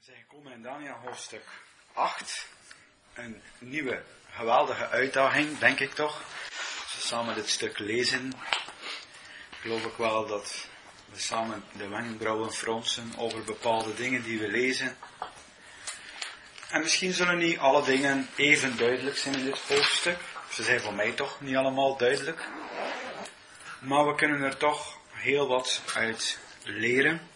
zijn gekomen in Daniël hoofdstuk 8. Een nieuwe, geweldige uitdaging, denk ik toch. Als we samen dit stuk lezen, geloof ik wel dat we samen de wenkbrauwen fronsen over bepaalde dingen die we lezen. En misschien zullen niet alle dingen even duidelijk zijn in dit hoofdstuk. Ze zijn voor mij toch niet allemaal duidelijk. Maar we kunnen er toch heel wat uit leren.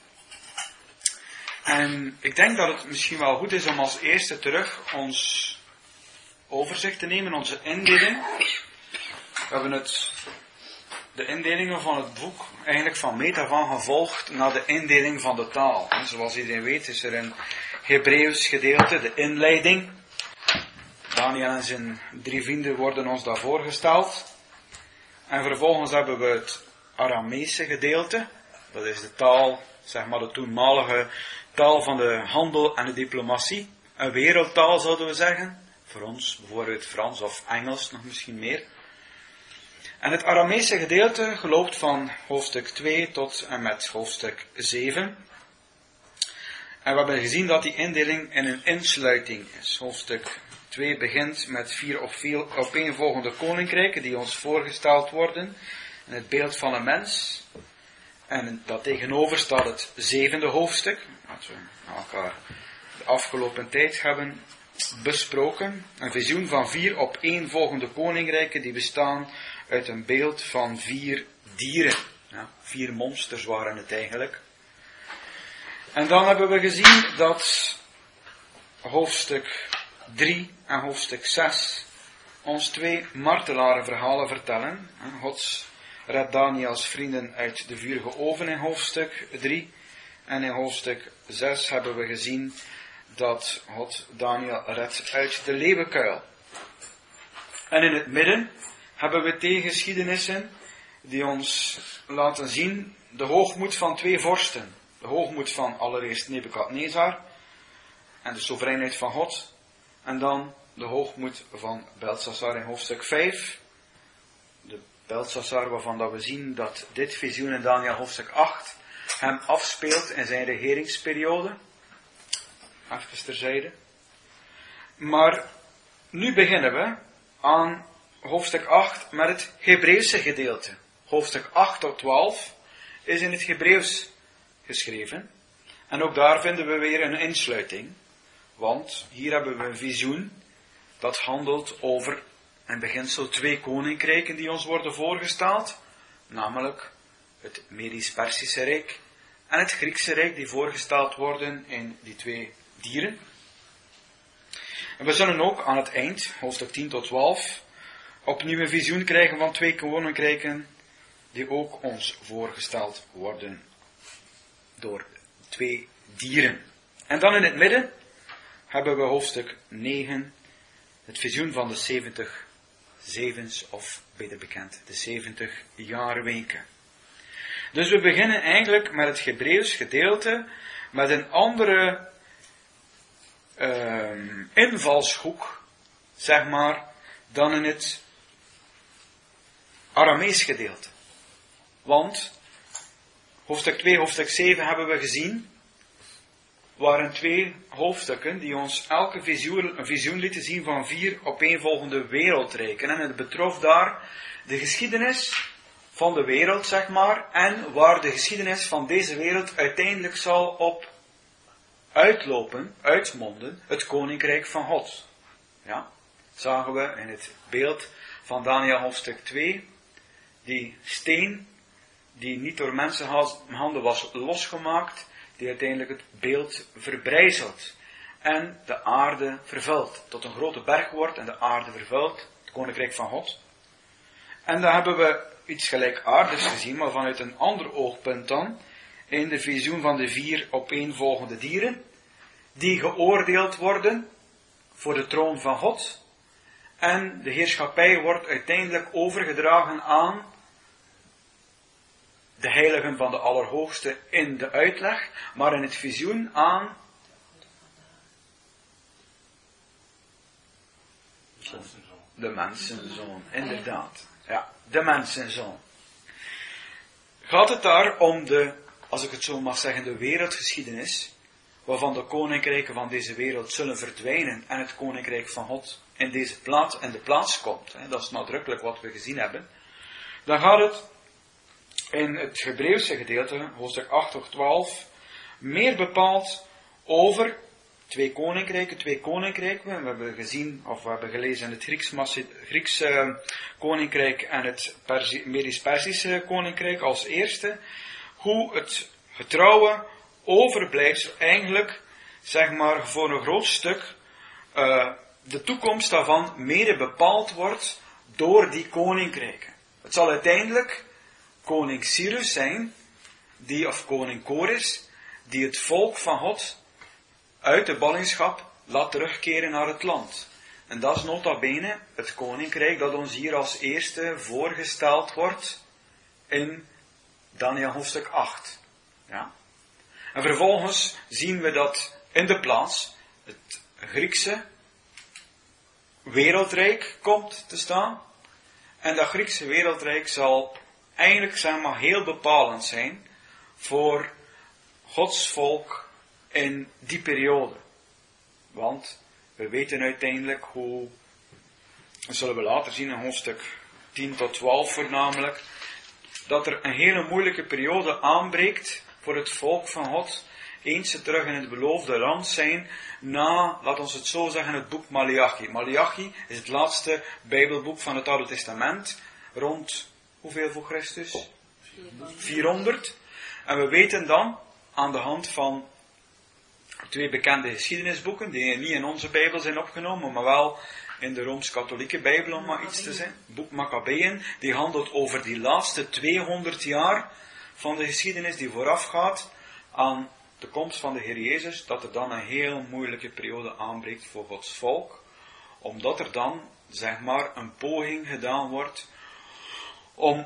En ik denk dat het misschien wel goed is om als eerste terug ons overzicht te nemen, onze indeling. We hebben de indelingen van het boek eigenlijk van meet af aan gevolgd naar de indeling van de taal. En zoals iedereen weet is er een Hebreeuws gedeelte, de inleiding. Daniël en zijn 3 vrienden worden ons daar voorgesteld. En vervolgens hebben we het Arameese gedeelte. Dat is de taal, zeg maar de toenmalige taal van de handel en de diplomatie. Een wereldtaal zouden we zeggen. Voor ons bijvoorbeeld Frans of Engels nog misschien meer. En het Arameese gedeelte geloopt van hoofdstuk 2 tot en met hoofdstuk 7. En we hebben gezien dat die indeling in een insluiting is. Hoofdstuk 2 begint met 4 opeenvolgende koninkrijken die ons voorgesteld worden. In het beeld van een mens. En dat tegenover staat het 7e hoofdstuk. Dat we elkaar de afgelopen tijd hebben besproken. Een visioen van 4 opeenvolgende koninkrijken die bestaan uit een beeld van 4 dieren. Ja, 4 monsters waren het eigenlijk. En dan hebben we gezien dat hoofdstuk 3 en hoofdstuk 6 ons 2 martelarenverhalen vertellen. God redt Daniëls vrienden uit de vurige oven in hoofdstuk 3. En in hoofdstuk 6 hebben we gezien dat God Daniël redt uit de leeuwenkuil. En in het midden hebben we 2 geschiedenissen die ons laten zien de hoogmoed van 2 vorsten. De hoogmoed van allereerst Nebukadnezar en de soevereiniteit van God. En dan de hoogmoed van Beltsassar in hoofdstuk 5. De Beltsassar waarvan dat we zien dat dit visioen in Daniël hoofdstuk 8 hem afspeelt in zijn regeringsperiode. Even terzijde. Maar nu beginnen we aan hoofdstuk 8 met het Hebreeuwse gedeelte. Hoofdstuk 8 tot 12 is in het Hebreeuws geschreven. En ook daar vinden we weer een insluiting. Want hier hebben we een visioen dat handelt over in beginsel 2 koninkrijken die ons worden voorgesteld. Namelijk het Medisch-Persische Rijk en het Griekse Rijk die voorgesteld worden in die 2 dieren. En we zullen ook aan het eind, hoofdstuk 10 tot 12, opnieuw een visioen krijgen van 2 koninkrijken die ook ons voorgesteld worden door 2 dieren. En dan in het midden hebben we hoofdstuk 9, het visioen van de 70 zevens, of beter bekend, de 70 jaarweken. Dus we beginnen eigenlijk met het Hebreeuws gedeelte, met een andere invalshoek, zeg maar, dan in het Aramees gedeelte. Want hoofdstuk 2, hoofdstuk 7 hebben we gezien, waren 2 hoofdstukken die ons elke een visioen lieten zien van 4 opeenvolgende wereldrijken. En het betrof daar de geschiedenis van de wereld, zeg maar, en waar de geschiedenis van deze wereld uiteindelijk zal op uitmonden, het koninkrijk van God. Ja, zagen we in het beeld van Daniël hoofdstuk 2, die steen die niet door mensenhanden was losgemaakt, die uiteindelijk het beeld verbrijzelt en de aarde vervult, tot een grote berg wordt en de aarde vervult, het koninkrijk van God. En daar hebben we iets gelijkaardigs gezien, maar vanuit een ander oogpunt dan, in de visioen van de 4 opeenvolgende dieren, die geoordeeld worden voor de troon van God, en de heerschappij wordt uiteindelijk overgedragen aan de heiligen van de Allerhoogste in de uitleg, maar in het visioen aan de mensenzoon, inderdaad. Ja, de mensenzoon. Gaat het daar om de, als ik het zo mag zeggen, de wereldgeschiedenis, waarvan de koninkrijken van deze wereld zullen verdwijnen en het koninkrijk van God in deze plaats in de plaats komt. Dat is nadrukkelijk wat we gezien hebben. Dan gaat het in het Hebreeuwse gedeelte, hoofdstuk 8 tot 12, meer bepaald over twee koninkrijken. We hebben gezien, of we hebben gelezen in het Griekse koninkrijk en het Medisch-Persische koninkrijk als eerste, hoe het getrouwe overblijfsel eigenlijk, zeg maar, voor een groot stuk de toekomst daarvan mede bepaald wordt door die koninkrijken. Het zal uiteindelijk koning Cyrus zijn, of koning Koris, die het volk van God uit de ballingschap laat terugkeren naar het land. En dat is nota bene het koninkrijk dat ons hier als eerste voorgesteld wordt in Daniel hoofdstuk 8. Ja? En vervolgens zien we dat in de plaats het Griekse wereldrijk komt te staan. En dat Griekse wereldrijk zal eigenlijk, zeg maar, heel bepalend zijn voor Gods volk in die periode. Want we weten uiteindelijk hoe, dat zullen we later zien in hoofdstuk 10 tot 12 voornamelijk, dat er een hele moeilijke periode aanbreekt voor het volk van God, eens ze terug in het beloofde land zijn, na, laat ons het zo zeggen, het boek Maleachi. Maleachi is het laatste Bijbelboek van het Oude Testament, rond, hoeveel voor Christus? 400. En we weten dan, aan de hand van twee bekende geschiedenisboeken, die niet in onze Bijbel zijn opgenomen, maar wel in de Rooms-Katholieke Bijbel, om maar iets te zijn. Het boek Maccabeeën, die handelt over die laatste 200 jaar van de geschiedenis die voorafgaat aan de komst van de Heer Jezus, dat er dan een heel moeilijke periode aanbreekt voor Gods volk, omdat er dan, zeg maar, een poging gedaan wordt om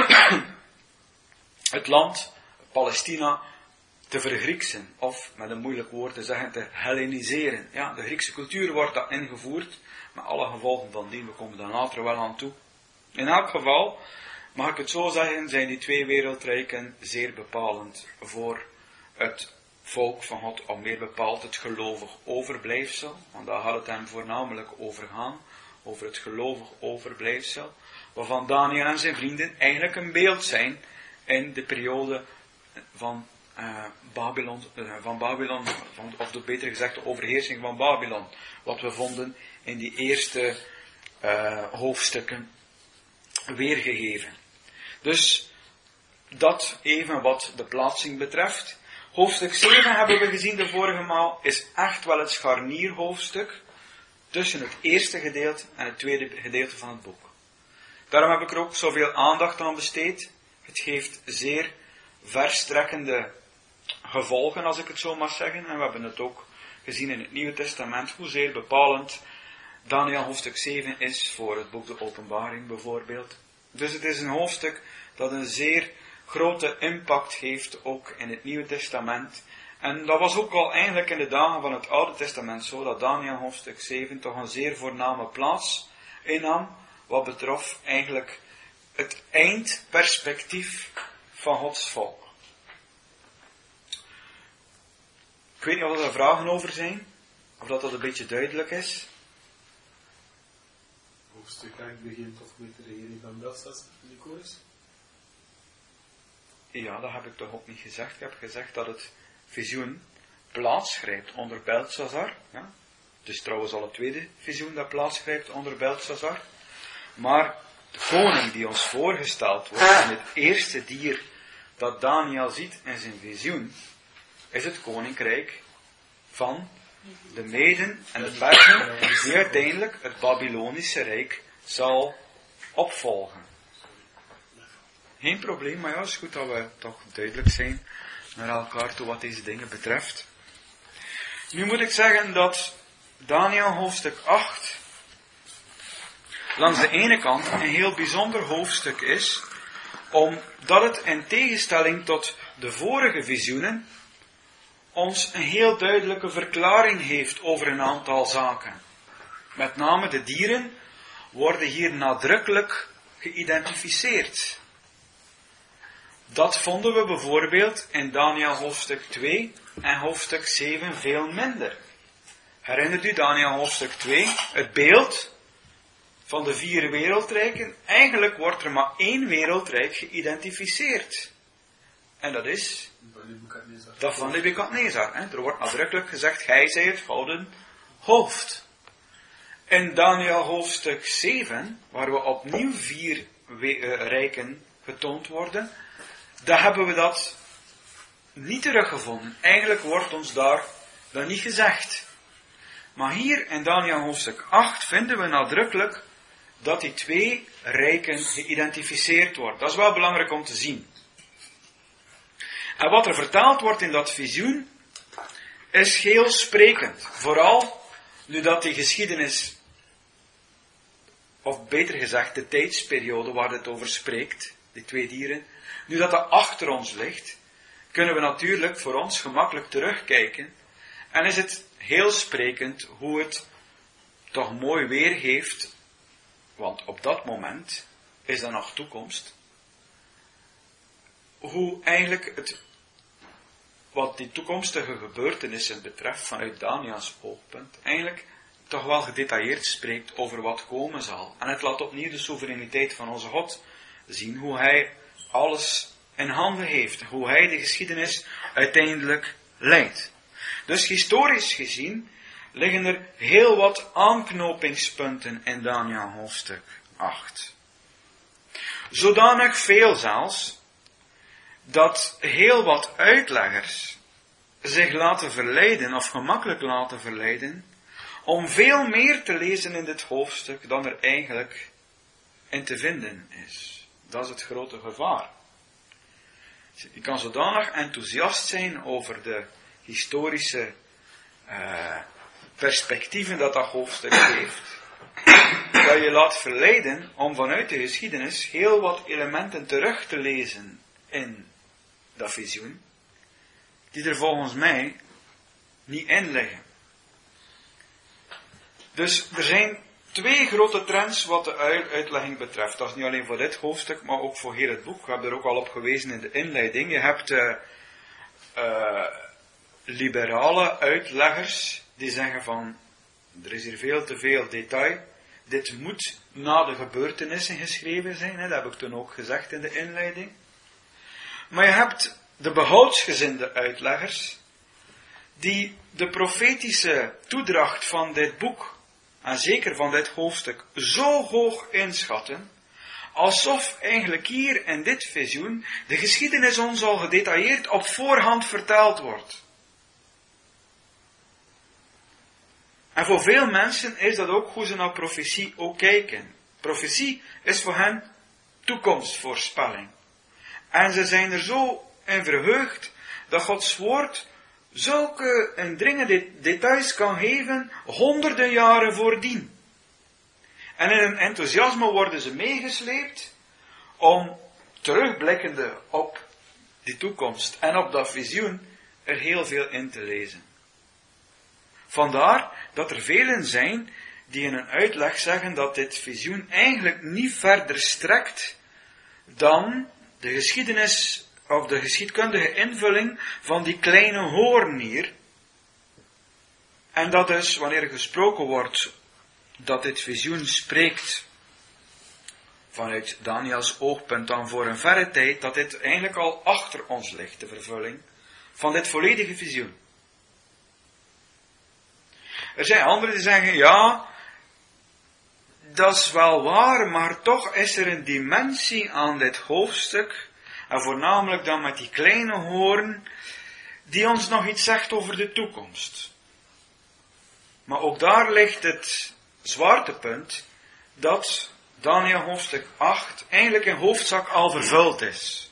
het land, Palestina, te vergrieksen, of met een moeilijk woord te zeggen, te Helleniseren. Ja, de Griekse cultuur wordt daar ingevoerd, met alle gevolgen van die, we komen daar later wel aan toe. In elk geval, mag ik het zo zeggen, zijn die twee wereldrijken zeer bepalend voor het volk van God, of meer bepaald het gelovig overblijfsel, want daar gaat het hem voornamelijk over gaan, over het gelovig overblijfsel, waarvan Daniel en zijn vrienden eigenlijk een beeld zijn in de periode van Babylon, of beter gezegd de overheersing van Babylon, wat we vonden in die eerste hoofdstukken weergegeven. Dus dat even wat de plaatsing betreft. Hoofdstuk 7 hebben we gezien de vorige maal, is echt wel het scharnierhoofdstuk tussen het eerste gedeelte en het tweede gedeelte van het boek. Daarom heb ik er ook zoveel aandacht aan besteed. Het geeft zeer verstrekkende gevolgen, als ik het zo mag zeggen. En we hebben het ook gezien in het Nieuwe Testament, hoezeer bepalend Daniel hoofdstuk 7 is voor het boek de Openbaring bijvoorbeeld. Dus het is een hoofdstuk dat een zeer grote impact heeft, ook in het Nieuwe Testament. En dat was ook al eigenlijk in de dagen van het Oude Testament zo, dat Daniel hoofdstuk 7 toch een zeer voorname plaats innam, wat betrof eigenlijk het eindperspectief van Gods volk. Ik weet niet of er vragen over zijn, of dat een beetje duidelijk is. Hoofdstuk 8 begint toch met de regering van Belshazzar en Koris? Ja, dat heb ik toch ook niet gezegd. Ik heb gezegd dat het visioen plaatsgrijpt onder Belshazzar. Ja. Het is trouwens al het tweede visioen dat plaatsgrijpt onder Belshazzar. Maar de koning die ons voorgesteld wordt, en het eerste dier dat Daniel ziet in zijn visioen, is het koninkrijk van de Meden en de Persen, die uiteindelijk het Babylonische Rijk zal opvolgen. Geen probleem, maar ja, het is goed dat we toch duidelijk zijn naar elkaar toe wat deze dingen betreft. Nu moet ik zeggen dat Daniel hoofdstuk 8 langs de ene kant een heel bijzonder hoofdstuk is, omdat het in tegenstelling tot de vorige visioenen ons een heel duidelijke verklaring heeft over een aantal zaken. Met name de dieren worden hier nadrukkelijk geïdentificeerd. Dat vonden we bijvoorbeeld in Daniel hoofdstuk 2, en hoofdstuk 7 veel minder. Herinnert u Daniel hoofdstuk 2, het beeld van de 4 wereldrijken? Eigenlijk wordt er maar 1 wereldrijk geïdentificeerd. En dat is dat van Nebukadnezar. Er wordt nadrukkelijk gezegd, gij zijt het gouden hoofd. In Daniel hoofdstuk 7, waar we opnieuw 4 rijken getoond worden, daar hebben we dat niet teruggevonden. Eigenlijk wordt ons daar dat niet gezegd. Maar hier in Daniel hoofdstuk 8 vinden we nadrukkelijk dat die 2 rijken geïdentificeerd worden. Dat is wel belangrijk om te zien. En wat er vertaald wordt in dat visioen is heel sprekend. Vooral nu dat die geschiedenis, of beter gezegd de tijdsperiode waar het over spreekt, die 2 dieren, nu dat dat achter ons ligt, kunnen we natuurlijk voor ons gemakkelijk terugkijken. En is het heel sprekend hoe het toch mooi weergeeft, want op dat moment is er nog toekomst, hoe eigenlijk wat die toekomstige gebeurtenissen betreft vanuit Daniels oogpunt, eigenlijk toch wel gedetailleerd spreekt over wat komen zal. En het laat opnieuw de soevereiniteit van onze God zien, hoe hij alles in handen heeft, hoe hij de geschiedenis uiteindelijk leidt. Dus historisch gezien liggen er heel wat aanknopingspunten in Daniel hoofdstuk 8. Zodanig veel zelfs, dat heel wat uitleggers zich laten verleiden, of gemakkelijk laten verleiden, om veel meer te lezen in dit hoofdstuk dan er eigenlijk in te vinden is. Dat is het grote gevaar. Je kan zodanig enthousiast zijn over de historische perspectieven dat hoofdstuk heeft, dat je laat verleiden om vanuit de geschiedenis heel wat elementen terug te lezen in dat visioen, die er volgens mij niet in liggen. Dus er zijn 2 grote trends wat de uitlegging betreft. Dat is niet alleen voor dit hoofdstuk, maar ook voor heel het boek. We hebben er ook al op gewezen in de inleiding. Je hebt liberale uitleggers die zeggen van, er is hier veel te veel detail. Dit moet na de gebeurtenissen geschreven zijn. Dat heb ik toen ook gezegd in de inleiding. Maar je hebt de behoudsgezinde uitleggers die de profetische toedracht van dit boek, en zeker van dit hoofdstuk, zo hoog inschatten, alsof eigenlijk hier in dit visioen de geschiedenis ons al gedetailleerd op voorhand verteld wordt. En voor veel mensen is dat ook hoe ze naar profetie ook kijken. Profetie is voor hen toekomstvoorspelling. En ze zijn er zo in verheugd dat Gods woord zulke indringende details kan geven, honderden jaren voordien. En in hun enthousiasme worden ze meegesleept om terugblikkende op die toekomst en op dat visioen er heel veel in te lezen. Vandaar dat er velen zijn die in een uitleg zeggen dat dit visioen eigenlijk niet verder strekt dan de geschiedenis of de geschiedkundige invulling van die kleine hoorn hier. En dat dus, wanneer er gesproken wordt dat dit visioen spreekt vanuit Daniels oogpunt dan voor een verre tijd, dat dit eigenlijk al achter ons ligt, de vervulling van dit volledige visioen. Er zijn anderen die zeggen, ja, dat is wel waar, maar toch is er een dimensie aan dit hoofdstuk, en voornamelijk dan met die kleine hoorn, die ons nog iets zegt over de toekomst. Maar ook daar ligt het zwaartepunt dat Daniel hoofdstuk 8 eigenlijk in hoofdzak al vervuld is.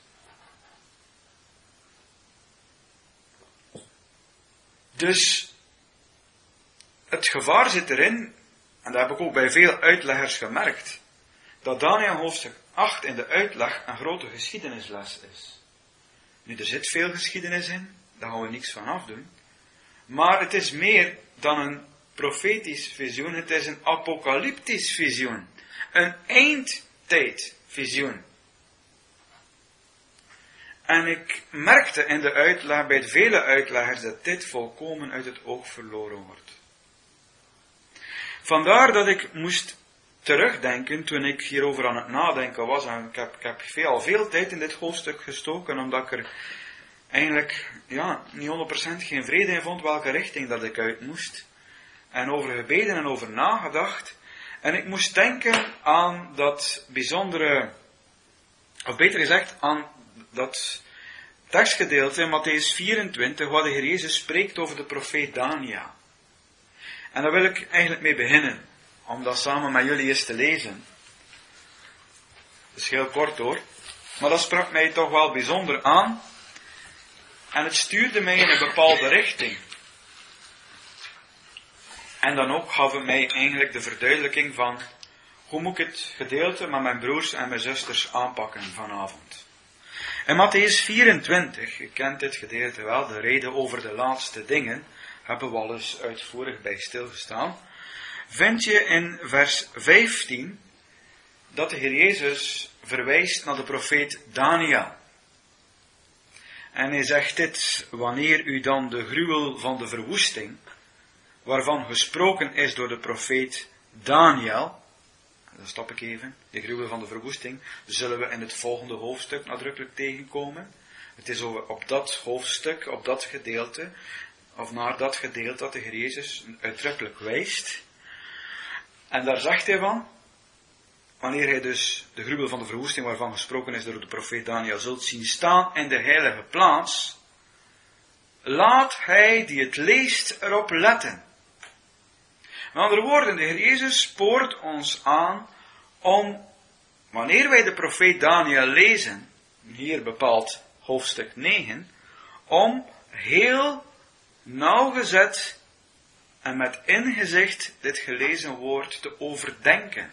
Dus het gevaar zit erin, en dat heb ik ook bij veel uitleggers gemerkt, dat Daniel hoofdstuk 8 in de uitleg een grote geschiedenisles is. Nu, er zit veel geschiedenis in, daar gaan we niks van afdoen. Maar het is meer dan een profetisch visioen, het is een apocalyptisch visioen. Een eindtijdvisioen. En ik merkte in de uitleg, bij vele uitleggers, dat dit volkomen uit het oog verloren wordt. Vandaar dat ik moest terugdenken toen ik hierover aan het nadenken was. En ik heb al veel tijd in dit hoofdstuk gestoken, omdat ik er eigenlijk niet 100% geen vrede in vond welke richting dat ik uit moest. En over gebeden en over nagedacht. En ik moest denken aan dat bijzondere, of beter gezegd, aan dat tekstgedeelte in Mattheüs 24, waar de Heer Jezus spreekt over de profeet Daniel. En daar wil ik eigenlijk mee beginnen, om dat samen met jullie eens te lezen. Dat is heel kort hoor, maar dat sprak mij toch wel bijzonder aan. En het stuurde mij in een bepaalde richting. En dan ook gaf het mij eigenlijk de verduidelijking van hoe moet ik het gedeelte met mijn broers en mijn zusters aanpakken vanavond. In Mattheüs 24, je kent dit gedeelte wel, de reden over de laatste dingen, hebben we al eens uitvoerig bij stilgestaan, vind je in vers 15 dat de Heer Jezus verwijst naar de profeet Daniel. En hij zegt dit: wanneer u dan de gruwel van de verwoesting, waarvan gesproken is door de profeet Daniel, dan stop ik even, de gruwel van de verwoesting, zullen we in het volgende hoofdstuk nadrukkelijk tegenkomen. Het is op dat hoofdstuk, op dat gedeelte, of naar dat gedeelte dat de Heer Jezus uitdrukkelijk wijst. En daar zegt hij van, wanneer hij dus de gruwel van de verwoesting waarvan gesproken is door de profeet Daniel zult zien staan in de heilige plaats, laat hij die het leest erop letten. Met andere woorden, de Heer Jezus spoort ons aan om, wanneer wij de profeet Daniel lezen, hier bepaald hoofdstuk 9, om heel nauwgezet en met inzicht dit gelezen woord te overdenken.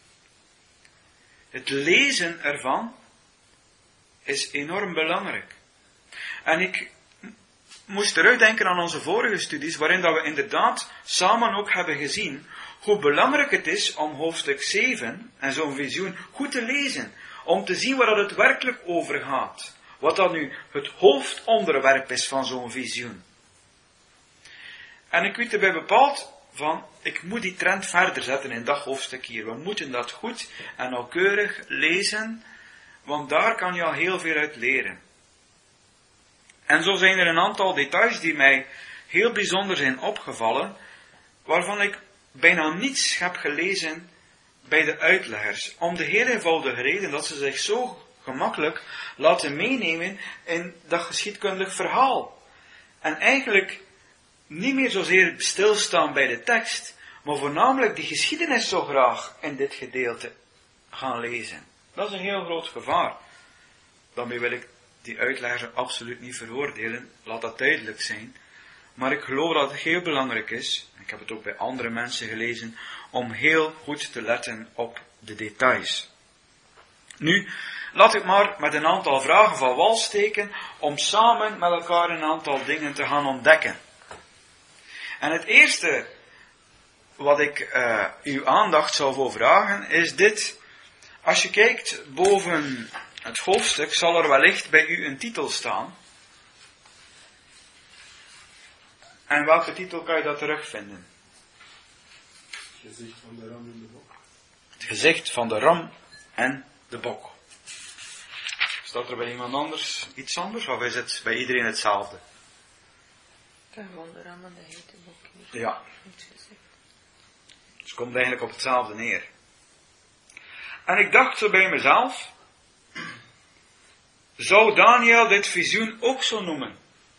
Het lezen ervan is enorm belangrijk. En ik moest terugdenken aan onze vorige studies, waarin dat we inderdaad samen ook hebben gezien hoe belangrijk het is om hoofdstuk 7 en zo'n visioen goed te lezen. Om te zien waar het werkelijk over gaat. Wat dan nu het hoofdonderwerp is van zo'n visioen. En ik weet erbij bepaald van, ik moet die trend verder zetten in dat hoofdstuk hier. We moeten dat goed en nauwkeurig lezen, want daar kan je al heel veel uit leren. En zo zijn er een aantal details die mij heel bijzonder zijn opgevallen, waarvan ik bijna niets heb gelezen bij de uitleggers. Om de heel eenvoudige reden dat ze zich zo gemakkelijk laten meenemen in dat geschiedkundig verhaal. En eigenlijk niet meer zozeer stilstaan bij de tekst, maar voornamelijk die geschiedenis zo graag in dit gedeelte gaan lezen. Dat is een heel groot gevaar. Daarmee wil ik die uitleggers absoluut niet veroordelen, laat dat duidelijk zijn. Maar ik geloof dat het heel belangrijk is, ik heb het ook bij andere mensen gelezen, om heel goed te letten op de details. Nu, laat ik maar met een aantal vragen van wal steken, om samen met elkaar een aantal dingen te gaan ontdekken. En het eerste wat ik uw aandacht zou voor vragen, is dit. Als je kijkt boven het hoofdstuk, zal er wellicht bij u een titel staan. En welke titel kan je dat terugvinden? Het gezicht van de ram en de bok. Het gezicht van de ram en de bok. Staat er bij iemand anders iets anders, of is het bij iedereen hetzelfde? Van de ram en de hete bok. Ja. Dus het komt eigenlijk op hetzelfde neer. En ik dacht zo bij mezelf, zou Daniel dit visioen ook zo noemen?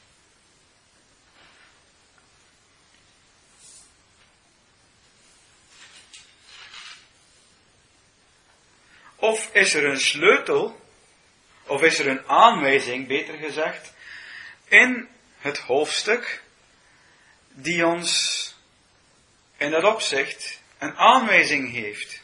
Of is er een sleutel, of is er een aanwijzing, beter gezegd, in het hoofdstuk, die ons in dat opzicht een aanwijzing heeft?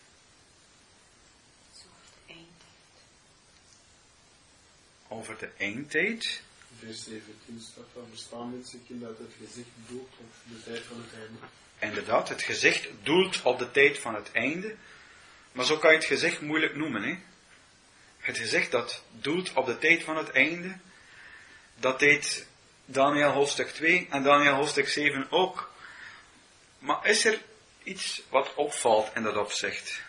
Over de eindtijd. Vers 17 staat daar, verstaan mensen dat het gezicht doelt op de tijd van het einde. Inderdaad, het gezicht doelt op de tijd van het einde. Maar zo kan je het gezicht moeilijk noemen. Hè? het gezicht dat doelt op de tijd van het einde, dat deed Daniël hoofdstuk 2 en Daniël hoofdstuk 7 ook. Maar is er iets wat opvalt in dat opzicht?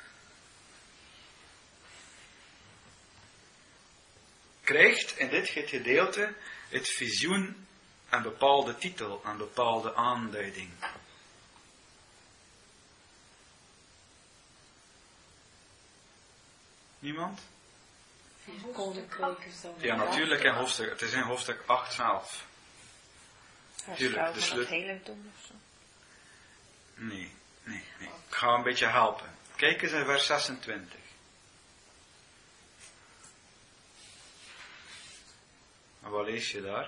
Krijgt in dit gedeelte het visioen een bepaalde titel, een bepaalde aanduiding? Niemand? Ja, natuurlijk in hoofdstuk. Het is in hoofdstuk 8 zelf. Tuurlijk, van het heiligdom of zo? Nee. Ik ga een beetje helpen. Kijk eens in vers 26. En wat lees je daar?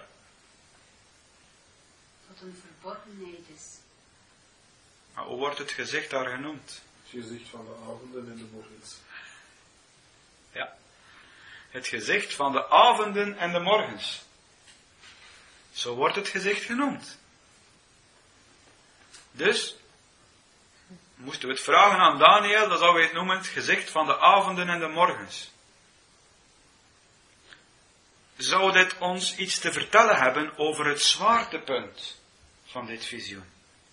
Dat een verborgenheid is. Maar hoe wordt het gezicht daar genoemd? Het gezicht van de avonden en de morgens. Ja. Het gezicht van de avonden en de morgens. Zo wordt het gezicht genoemd. Dus, moesten we het vragen aan Daniël, dan zouden we het noemen het gezicht van de avonden en de morgens. Zou dit ons iets te vertellen hebben over het zwaartepunt van dit visioen?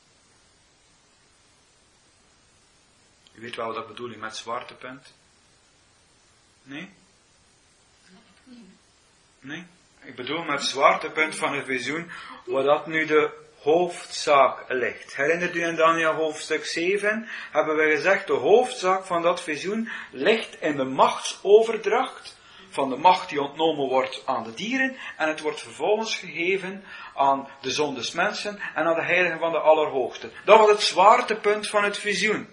U weet wel wat ik bedoel met zwaartepunt? Nee? Nee? Ik bedoel met zwaartepunt van het visioen, waar dat nu de hoofdzaak ligt. Herinnert u in Daniël hoofdstuk 7, hebben we gezegd, de hoofdzaak van dat visioen ligt in de machtsoverdracht van de macht die ontnomen wordt aan de dieren, en het wordt vervolgens gegeven aan de zoon des mensen en aan de heiligen van de Allerhoogste. Dat was het zwaartepunt van het visioen.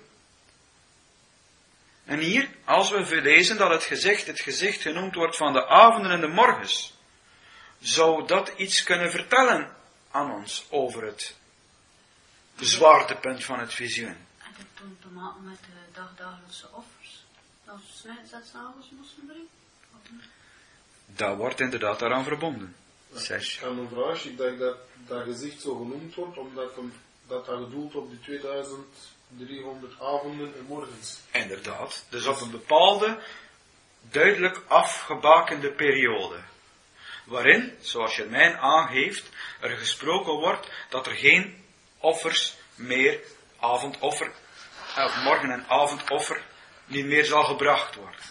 En hier, als we lezen dat het gezicht genoemd wordt van de avonden en de morgens, zou dat iets kunnen vertellen aan ons over het zwaartepunt van het visioen. En dat toen te maken met de dagdagelijkse offers, dat ze dat s'avonds moesten brengen? Dat wordt inderdaad daaraan verbonden. Ik heb een vraag, ik denk dat gezicht zo genoemd wordt, omdat dat gedoeld op die 2300 avonden en morgens. Inderdaad, dus op een bepaalde, duidelijk afgebakende periode. Waarin, zoals Germijn aangeeft, er gesproken wordt dat er geen offers meer, avondoffer, morgen- en avondoffer, niet meer zal gebracht worden.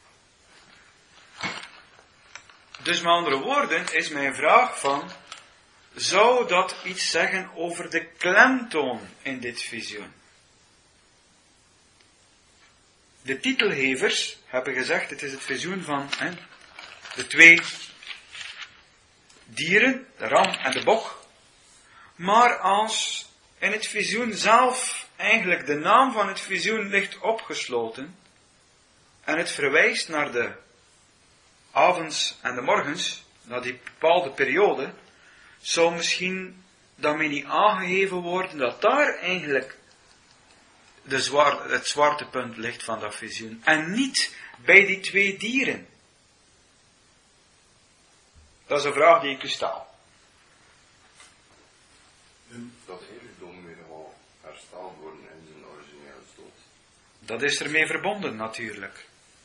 Dus met andere woorden is mijn vraag van, zou dat iets zeggen over de klemtoon in dit visioen? De titelgevers hebben gezegd, het is het visioen van de twee dieren, de ram en de bok. Maar als in het visioen zelf eigenlijk de naam van het visioen ligt opgesloten en het verwijst naar de avonds en de morgens, naar die bepaalde periode, zou misschien daarmee niet aangegeven worden dat daar eigenlijk het zwaartepunt ligt van dat visioen. En niet bij die twee dieren. Dat is een vraag die ik u stel. En dat heiligdom weer al hersteld worden in zijn originele stand. Dat is ermee verbonden natuurlijk.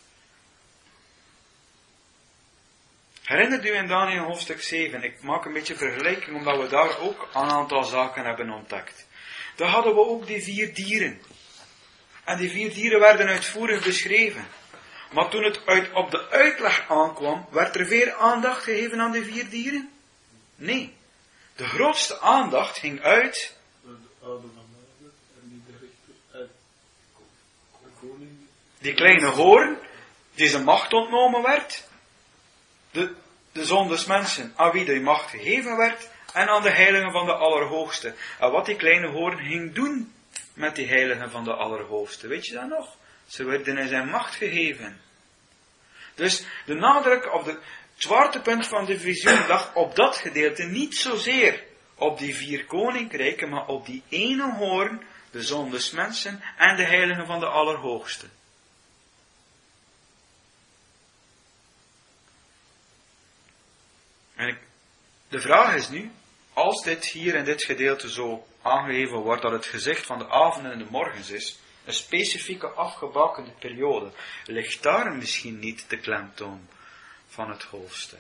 Herinnert u in Daniël hoofdstuk 7, ik maak een beetje vergelijking omdat we daar ook een aantal zaken hebben ontdekt. Daar hadden we ook die 4 dieren. En die 4 dieren werden uitvoerig beschreven. Maar toen het op de uitleg aankwam, werd er veel aandacht gegeven aan die 4 dieren? Nee. De grootste aandacht ging uit De oude van David en die de rechter, de koning. die kleine hoorn, die zijn macht ontnomen werd. De zoon des mensen, aan wie die macht gegeven werd, en aan de heiligen van de Allerhoogste. En wat die kleine hoorn ging doen met die heiligen van de Allerhoogste, weet je dat nog? Ze werden in zijn macht gegeven. Dus de nadruk op het zwaartepunt van de visioen lag op dat gedeelte niet zozeer op die 4 koninkrijken, maar op die ene hoorn, de zoon des mensen en de heiligen van de Allerhoogste. En de vraag is nu, als dit hier in dit gedeelte zo aangegeven wordt dat het gezicht van de avonden en de morgens is, Een specifieke afgebakende periode. Ligt daar misschien niet de klemtoon van het hoofdstuk?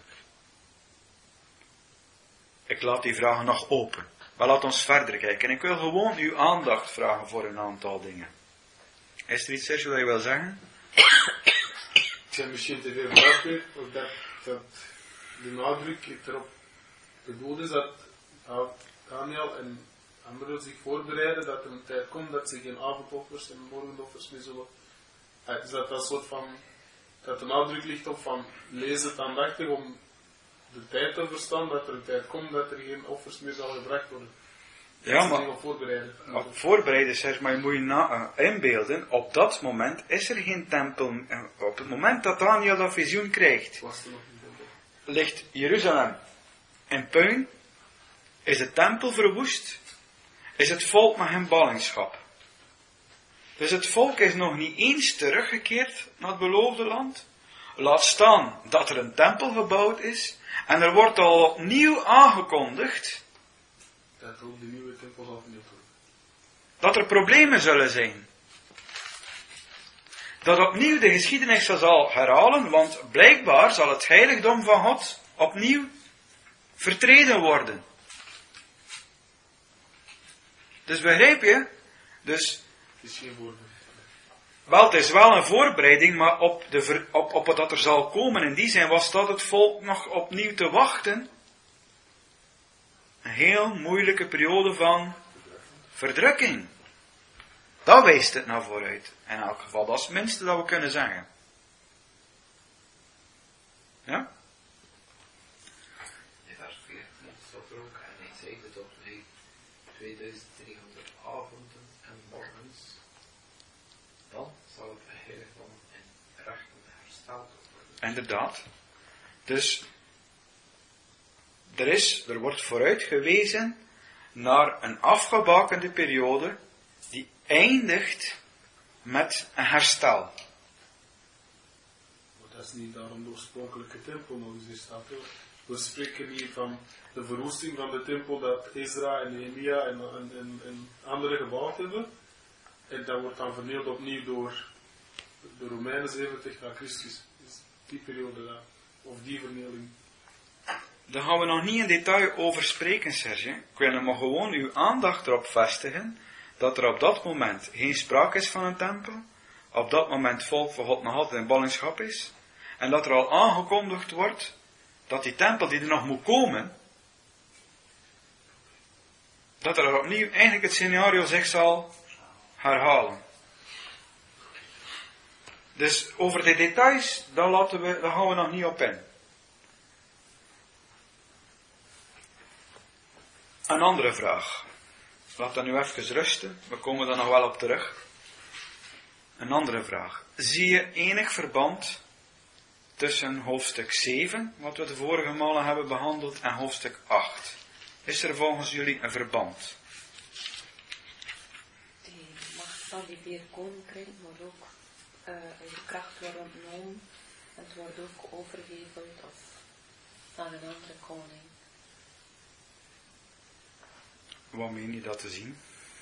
Ik laat die vragen nog open. Maar laat ons verder kijken. En ik wil gewoon uw aandacht vragen voor een aantal dingen. Is er iets, Sergio, dat je wil zeggen? Ik zeg misschien te veel vragen, of dat de nadruk erop bedoeld is dat Daniel en anderen zich voorbereiden dat er een tijd komt dat ze geen avondoffers en morgenoffers meer zullen. Is dat een soort van, dat de nadruk ligt op van lees het aandachtig om de tijd te verstaan dat er een tijd komt dat er geen offers meer zal gebracht worden. Ja, maar op voorbereiden, zeg maar, je moet je inbeelden, op dat moment is er geen tempel. Op het moment dat Daniel dat visioen krijgt, was er nog niet tempel. ligt Jeruzalem in puin, is de tempel verwoest, is het volk nog in ballingschap. Dus het volk is nog niet eens teruggekeerd naar het beloofde land. Laat staan dat er een tempel gebouwd is, en er wordt al opnieuw aangekondigd Dat ook de nieuwe tempel zal vernield worden. dat er problemen zullen zijn. Dat opnieuw de geschiedenis zal herhalen, want blijkbaar zal het heiligdom van God opnieuw vertreden worden. Dus begrijp je? Dus, Het is geen woorden. wel, het is wel een voorbereiding, maar op wat er zal komen. In die zin was dat het volk nog opnieuw te wachten. Een heel moeilijke periode van verdrukking. Dat wijst het naar vooruit. In elk geval, dat is het minste dat we kunnen zeggen. Ja? In vers 4 staat er ook, en hij zeide tot mij 2300 avonden en morgens, dan zal het heiligdom in rechten hersteld worden. Inderdaad. Dus, er wordt vooruit gewezen naar een afgebakende periode die eindigt met een herstel. Maar dat is niet daarom de oorspronkelijke tempel nog eens staat. We spreken niet van de verwoesting van de tempel dat Ezra en Nehemia en anderen gebouwd hebben. En dat wordt dan vernield opnieuw door de Romeinen 70 na Christus. Dus die periode daar. Of die vernieling. Daar gaan we nog niet in detail over spreken, Serge. Ik wil maar gewoon uw aandacht erop vestigen dat er op dat moment geen sprake is van een tempel. Op dat moment volk van God nog altijd in ballingschap is. En dat er al aangekondigd wordt dat die tempel die er nog moet komen, dat er opnieuw eigenlijk het scenario zich zal herhalen. Dus over de details, daar gaan we nog niet op in. Een andere vraag. Laat dat nu even rusten. We komen daar nog wel op terug. Een andere vraag. Zie je enig verband tussen hoofdstuk 7, wat we de vorige malen hebben behandeld, en hoofdstuk 8? Is er volgens jullie een verband? Die macht van die 4 koninkrijken wordt ook de kracht wordt ontnomen. Het wordt ook overgeheveld of aan een andere koning. Wat meen je dat te zien?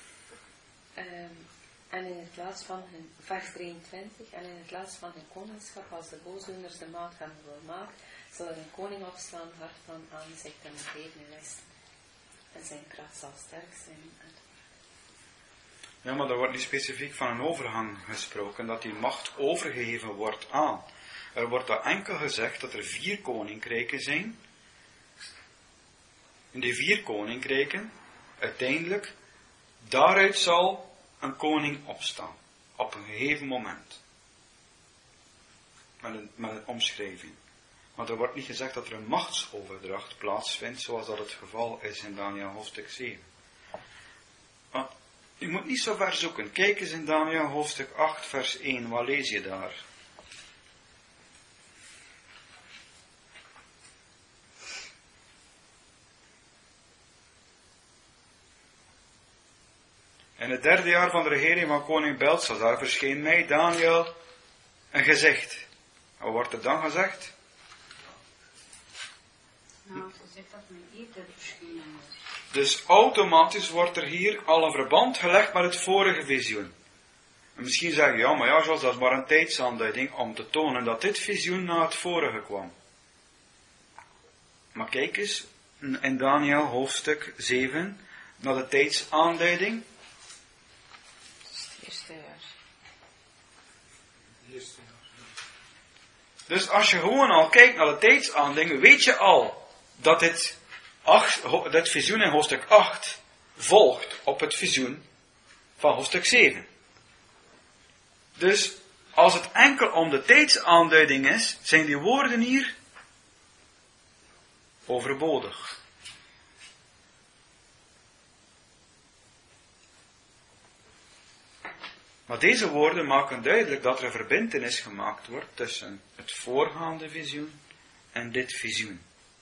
En in het laatst van hun, vers 23, en in het laatst van hun koningschap, als de boosdoeners de maat hebben volmaakt, zal er een koning opstaan, hart van aanzicht en gegeven westen. En zijn kracht zal sterk zijn. Ja, maar er wordt niet specifiek van een overgang gesproken, dat die macht overgegeven wordt aan. Er wordt al enkel gezegd dat er 4 koninkrijken zijn. In die 4 koninkrijken, uiteindelijk, daaruit zal een koning opstaan. Op een gegeven moment. Met een omschrijving. Maar er wordt niet gezegd dat er een machtsoverdracht plaatsvindt, zoals dat het geval is in Daniel hoofdstuk 7. Maar je moet niet zo ver zoeken. Kijk eens in Daniel hoofdstuk 8 vers 1. Wat lees je daar? In het 3e jaar van de regering van koning Belshazzar verscheen mij, Daniel, een gezicht. Wat wordt er dan gezegd? Nou, ze zegt dat mijn eerder verschenen is. Dus automatisch wordt er hier al een verband gelegd met het vorige visioen. En misschien zeg je, ja, maar ja, zoals dat is maar een tijdsaanduiding om te tonen dat dit visioen na het vorige kwam. Maar kijk eens, in Daniel hoofdstuk 7, naar de tijdsaanduiding. Dat is het eerste jaar. Dus als je gewoon al kijkt naar de tijdsaanduiding, weet je al dat dit visioen in hoofdstuk 8 volgt op het visioen van hoofdstuk 7. Dus als het enkel om de tijdsaanduiding is, zijn die woorden hier overbodig. Maar deze woorden maken duidelijk dat er een verbintenis gemaakt wordt tussen het voorgaande visioen en dit visioen.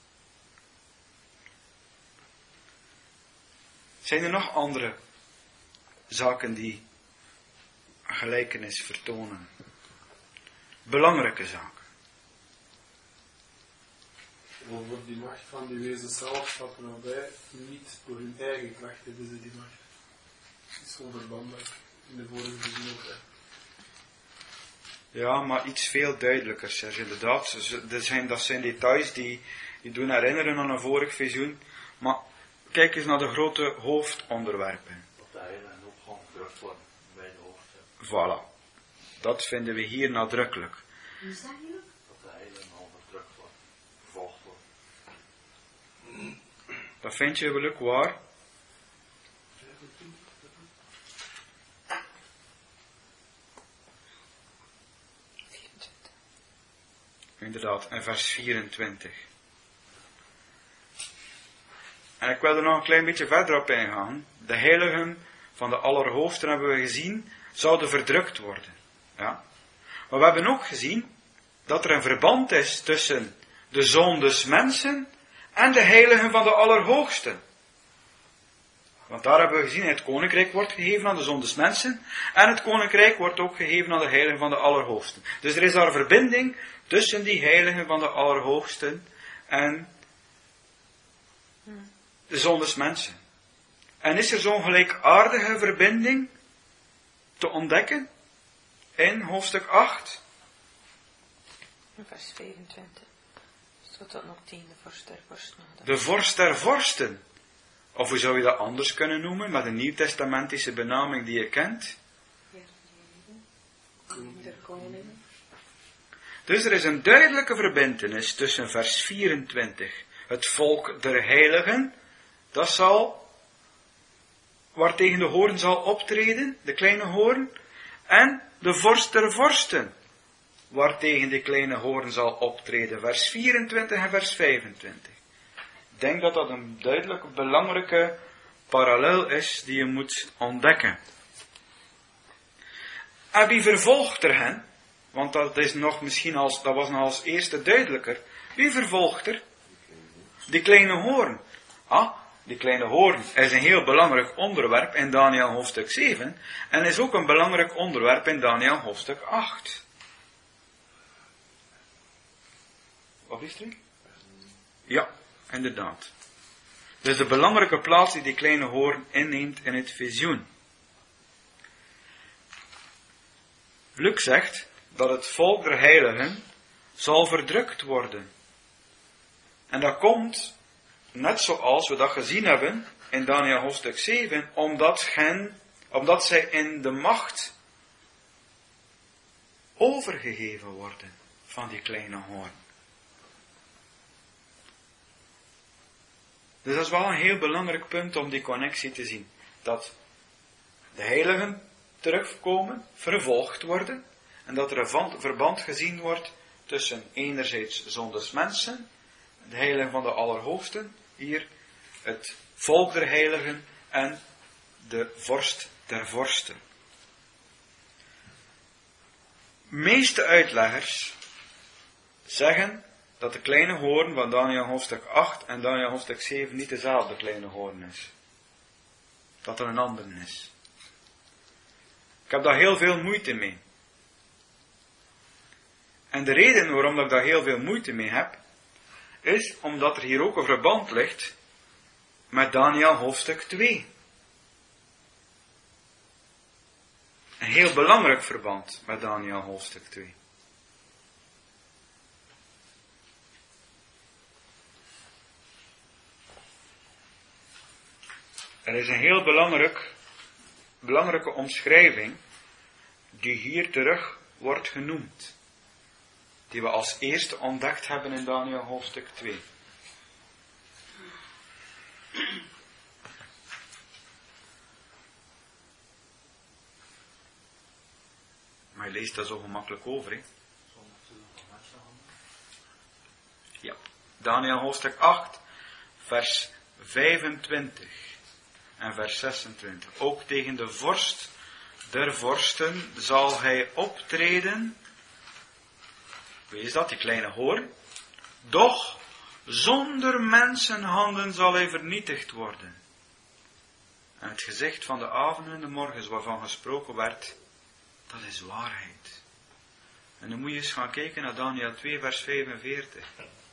Zijn er nog andere zaken die een gelijkenis vertonen? Belangrijke zaken. Over die macht van die wezen zelf staat er nog bij, niet door hun eigen kracht hebben ze die macht. Dat is onverbandelijk in de vorige visie ook. Ja, maar iets veel duidelijker, Serge, inderdaad. Dat zijn details die doen herinneren aan een vorig visioen. Maar kijk eens naar de grote hoofdonderwerpen. Dat de heilige ook gewoon gedrukt worden bij de hoofd. Voilà. Dat vinden we hier nadrukkelijk. Hoe zeg je dat? Dat de heilige al gedrukt wordt, vervolgd wordt. Dat vind je wel ook waar. Inderdaad, in vers 24. En ik wil er nog een klein beetje verder op ingaan. De heiligen van de Allerhoogsten, hebben we gezien, zouden verdrukt worden. Ja? Maar we hebben ook gezien dat er een verband is tussen de zoon des mensen en de heiligen van de Allerhoogsten. Want daar hebben we gezien, het koninkrijk wordt gegeven aan de zoon des mensen en het koninkrijk wordt ook gegeven aan de heiligen van de Allerhoogsten. Dus er is daar een verbinding tussen die heiligen van de Allerhoogsten en de zoon des mensen. En is er zo'n gelijkaardige verbinding te ontdekken in hoofdstuk 8? Vers 24. Staat dat nog 10, de vorst der vorsten. De vorst der vorsten. Of hoe zou je dat anders kunnen noemen, met een nieuwtestamentische benaming die je kent? Der koningen. Dus er is een duidelijke verbintenis tussen vers 24, het volk der heiligen, dat zal, waartegen de hoorn zal optreden, de kleine hoorn, en de vorst der vorsten, waartegen de kleine hoorn zal optreden, vers 24 en vers 25. Ik denk dat dat een duidelijke, belangrijke parallel is die je moet ontdekken. En wie vervolgt er hen? Want dat is nog misschien dat was nog als eerste duidelijker. Wie vervolgt er? Die kleine hoorn. Die kleine hoorn is een heel belangrijk onderwerp in Daniel hoofdstuk 7 en is ook een belangrijk onderwerp in Daniel hoofdstuk 8. Wat is er? Ja, inderdaad. Dus de belangrijke plaats die die kleine hoorn inneemt in het visioen. Luc zegt dat het volk der heiligen zal verdrukt worden. En dat komt, net zoals we dat gezien hebben in Daniel hoofdstuk 7, omdat zij in de macht overgegeven worden van die kleine hoorn. Dus dat is wel een heel belangrijk punt om die connectie te zien. Dat de heiligen terugkomen, vervolgd worden, en dat er een verband gezien wordt tussen enerzijds zoon des mensen, de heiligen van de Allerhoogsten, hier het volk der heiligen en de vorst der vorsten. De meeste uitleggers zeggen dat de kleine hoorn van Daniel hoofdstuk 8 en Daniel hoofdstuk 7 niet dezelfde kleine hoorn is. Dat er een ander is. Ik heb daar heel veel moeite mee. En de reden waarom ik daar heel veel moeite mee heb, is omdat er hier ook een verband ligt met Daniel hoofdstuk 2. een heel belangrijk verband met Daniel hoofdstuk 2. Er is een heel belangrijke omschrijving die hier terug wordt genoemd. Die we als eerste ontdekt hebben in Daniel hoofdstuk 2. Maar je leest daar zo gemakkelijk over, hè? Ja. Daniel hoofdstuk 8, vers 25 en vers 26. Ook tegen de vorst der vorsten zal hij optreden. Wie is dat? Die kleine hoorn. Doch zonder mensenhanden zal hij vernietigd worden. En het gezicht van de avonden en de morgens waarvan gesproken werd, dat is waarheid. En dan moet je eens gaan kijken naar Daniel 2 vers 45.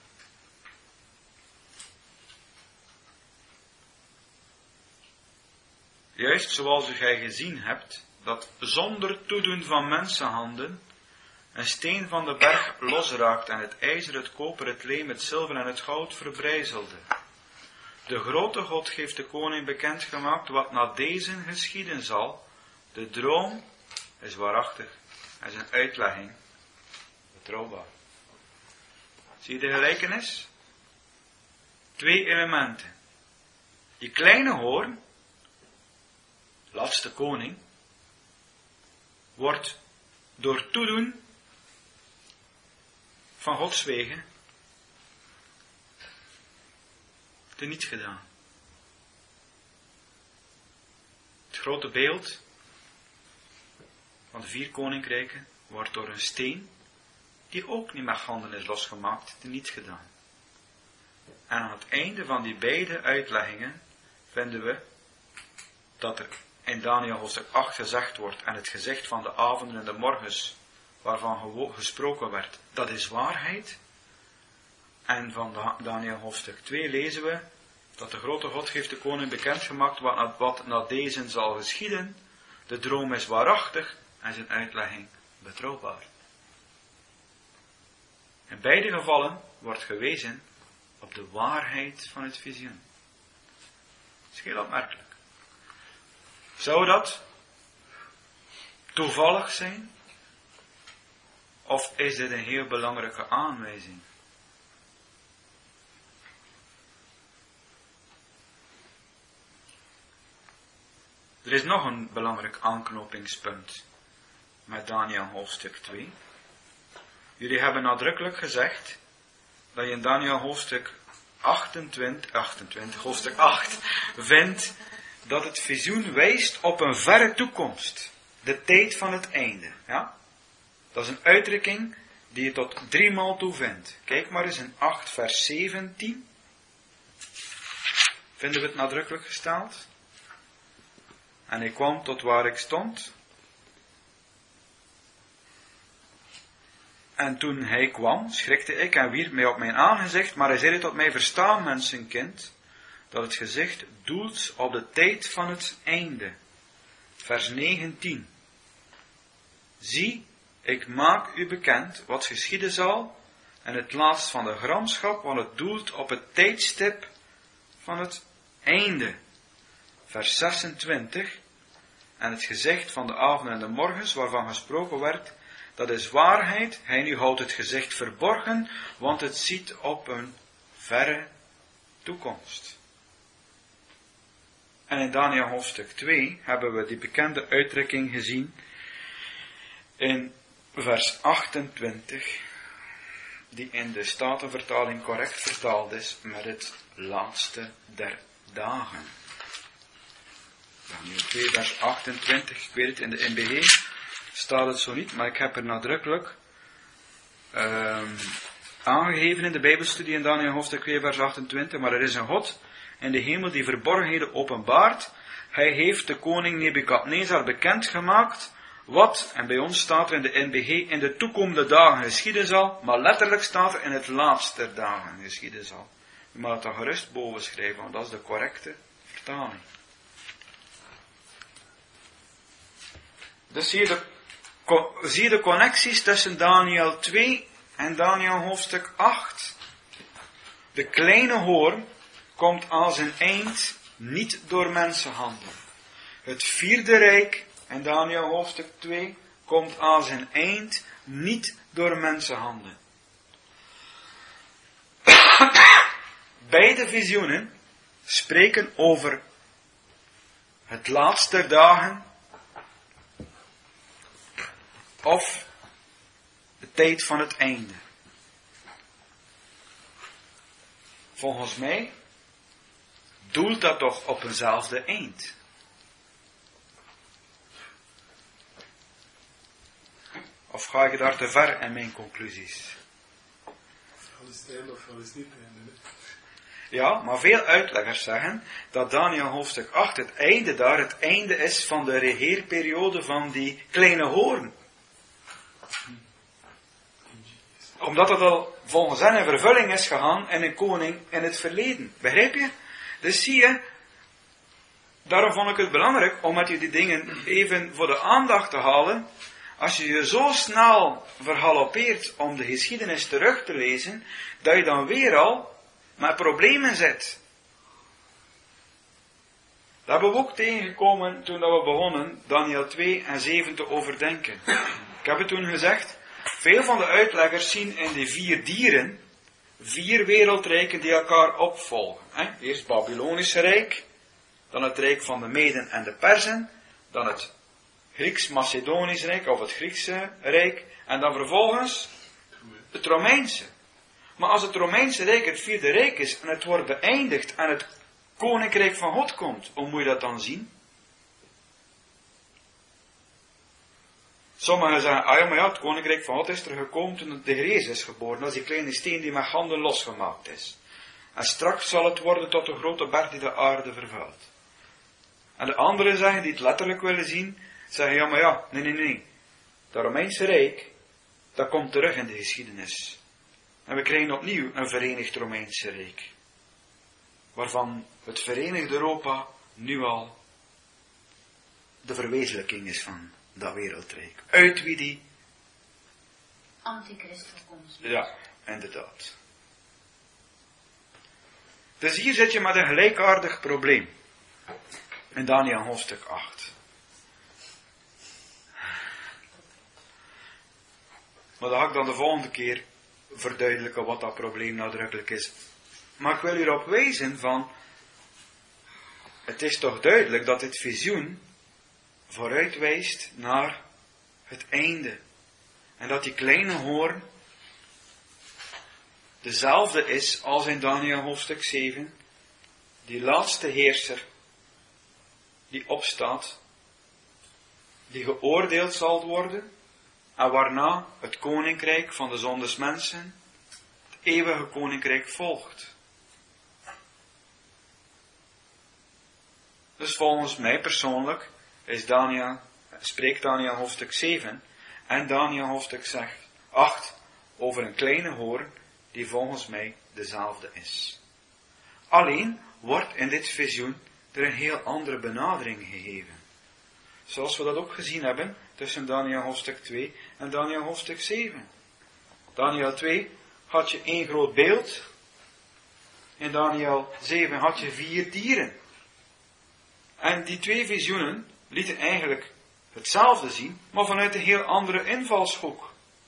Juist zoals gij gezien hebt, dat zonder toedoen van mensenhanden een steen van de berg losraakt en het ijzer, het koper, het leem, het zilver en het goud verbrijzelde. De grote God heeft de koning bekendgemaakt wat na deze geschieden zal. De droom is waarachtig en zijn uitlegging betrouwbaar. Zie je de gelijkenis? 2 elementen. Die kleine hoorn, laatste koning, wordt door toedoen van Gods wegen teniet gedaan. Het grote beeld van de 4 koninkrijken wordt door een steen, die ook niet met handen is losgemaakt, teniet gedaan. En aan het einde van die beide uitleggingen vinden we dat er in Daniel hoofdstuk 8 gezegd wordt, en het gezicht van de avonden en de morgens waarvan gesproken werd, dat is waarheid. En van Daniel hoofdstuk 2 lezen we dat de grote God heeft de koning bekendgemaakt wat na deze zal geschieden. De droom is waarachtig en zijn uitlegging betrouwbaar. In beide gevallen wordt gewezen op de waarheid van het visioen. Dat is heel opmerkelijk. Zou dat toevallig zijn? Of is dit een heel belangrijke aanwijzing? Er is nog een belangrijk aanknopingspunt met Daniel hoofdstuk 2. Jullie hebben nadrukkelijk gezegd dat je in Daniel hoofdstuk 28, hoofdstuk 8, vindt dat het visioen wijst op een verre toekomst. De tijd van het einde. Ja? Dat is een uitdrukking die je tot 3 maal toe vindt. Kijk maar eens in 8 vers 17. Vinden we het nadrukkelijk gesteld? En ik kwam tot waar ik stond. En toen hij kwam, schrikte ik en wierp mij op mijn aangezicht, maar hij zeide tot mij, verstaan mensenkind, dat het gezicht doelt op de tijd van het einde. Vers 19. Zie, ik maak u bekend wat geschieden zal, en het laatst van de gramschap, want het doelt op het tijdstip van het einde. Vers 26. En het gezicht van de avonden en de morgens, waarvan gesproken werd, dat is waarheid. Hij nu houdt het gezicht verborgen, want het ziet op een verre toekomst. En in Daniel hoofdstuk 2 hebben we die bekende uitdrukking gezien in vers 28, die in de Statenvertaling correct vertaald is met het laatste der dagen. Daniel 2 vers 28, ik weet het, in de NBG staat het zo niet, maar ik heb er nadrukkelijk aangegeven in de Bijbelstudie in Daniel hoofdstuk 2 vers 28, maar er is een God in de hemel die verborgenheden openbaart. Hij heeft de koning Nebukadnezar bekendgemaakt wat, en bij ons staat er in de NBG, in de toekomende dagen geschieden zal, maar letterlijk staat er in het laatste der dagen geschieden zal. U mag het dan gerust boven schrijven, want dat is de correcte vertaling. Dus zie je de connecties tussen Daniel 2 en Daniel hoofdstuk 8. De kleine hoorn komt aan zijn eind niet door mensenhanden. Het vierde rijk in Daniel hoofdstuk 2 komt aan zijn eind niet door mensenhanden. Beide visioenen spreken over het laatste der dagen of de tijd van het einde. Volgens mij doelt dat toch op eenzelfde eind. Of ga ik daar te ver in mijn conclusies? Alles het einde of alles niet het einde. Ja, maar veel uitleggers zeggen dat Daniel hoofdstuk 8 het einde is van de regeerperiode van die kleine hoorn. Omdat het al volgens hen in vervulling is gegaan in een koning in het verleden. Begrijp je? Dus zie je, daarom vond ik het belangrijk om met je die dingen even voor de aandacht te halen. Als je je zo snel vergalopeert om de geschiedenis terug te lezen, dat je dan weer al met problemen zit. Dat hebben we ook tegengekomen toen we begonnen Daniel 2 en 7 te overdenken. Ik heb het toen gezegd, veel van de uitleggers zien in de 4 dieren 4 wereldrijken die elkaar opvolgen. Eerst het Babylonische Rijk, dan het Rijk van de Meden en de Perzen, dan het Grieks-Macedonisch Rijk of het Griekse Rijk en dan vervolgens het Romeinse. Maar als het Romeinse Rijk het 4e Rijk is en het wordt beëindigd en het Koninkrijk van God komt, hoe moet je dat dan zien? Sommigen zeggen, maar ja, het Koninkrijk van God is er gekomen toen de Heer is geboren. Dat is die kleine steen die met handen losgemaakt is. En straks zal het worden tot de grote berg die de aarde vervuilt. En de anderen zeggen, die het letterlijk willen zien, zeggen, nee. Dat Romeinse Rijk, dat komt terug in de geschiedenis. En we krijgen opnieuw een verenigd Romeinse Rijk. Waarvan het verenigde Europa nu al de verwezenlijking is van dat wereldrijk. Uit wie die Antichrist komt. Ja, inderdaad. Dus hier zit je met een gelijkaardig probleem. In Daniel hoofdstuk 8. Maar dat ga ik dan de volgende keer verduidelijken wat dat probleem nadrukkelijk is. Maar ik wil hierop wijzen van, het is toch duidelijk dat dit visioen vooruitwijst naar het einde. En dat die kleine hoorn dezelfde is als in Daniel hoofdstuk 7. Die laatste heerser die opstaat, die geoordeeld zal worden en waarna het koninkrijk van de zondesmensen, het eeuwige koninkrijk, volgt. Dus volgens mij persoonlijk spreekt Daniel hoofdstuk 7 en Daniel hoofdstuk 8 over een kleine hoorn die volgens mij dezelfde is. Alleen wordt in dit visioen er een heel andere benadering gegeven. Zoals we dat ook gezien hebben tussen Daniel hoofdstuk 2 en Daniel hoofdstuk 7. Daniel 2 had je 1 groot beeld. In Daniel 7 had je 4 dieren. En die 2 visioenen lieten eigenlijk hetzelfde zien, maar vanuit een heel andere invalshoek.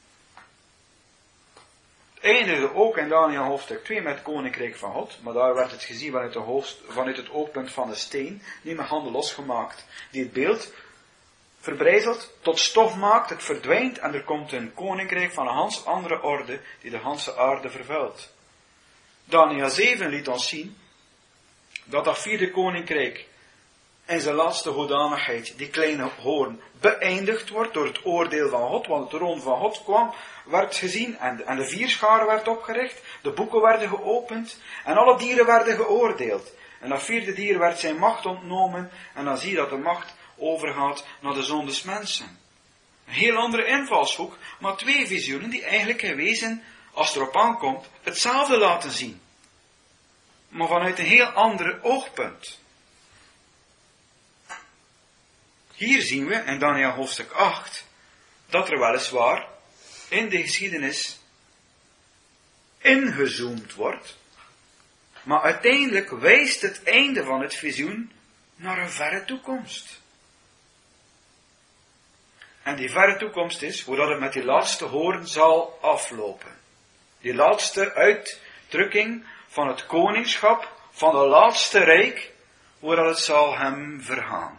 Het eindigde ook in Daniel hoofdstuk 2 met het koninkrijk van God, maar daar werd het gezien vanuit het oogpunt van de steen, die met handen losgemaakt, die het beeld verbrijzelt, tot stof maakt, het verdwijnt en er komt een koninkrijk van een gans andere orde, die de ganse aarde vervuilt. Daniel 7 liet ons zien, dat 4e koninkrijk in zijn laatste hoedanigheid, die kleine hoorn, beëindigd wordt door het oordeel van God, want de troon van God kwam, werd gezien en de 4-schare werd opgericht, de boeken werden geopend en alle dieren werden geoordeeld. En dat 4e dier werd zijn macht ontnomen en dan zie je dat de macht overgaat naar de zondesmensen. Een heel andere invalshoek, maar 2 visioenen die eigenlijk in wezen, als het erop aankomt, hetzelfde laten zien. Maar vanuit een heel ander oogpunt. Hier zien we in Daniel hoofdstuk 8 dat er weliswaar in de geschiedenis ingezoomd wordt, maar uiteindelijk wijst het einde van het visioen naar een verre toekomst. En die verre toekomst is hoe dat het met die laatste hoorn zal aflopen. Die laatste uitdrukking van het koningschap van het laatste rijk, hoe dat het zal hem vergaan.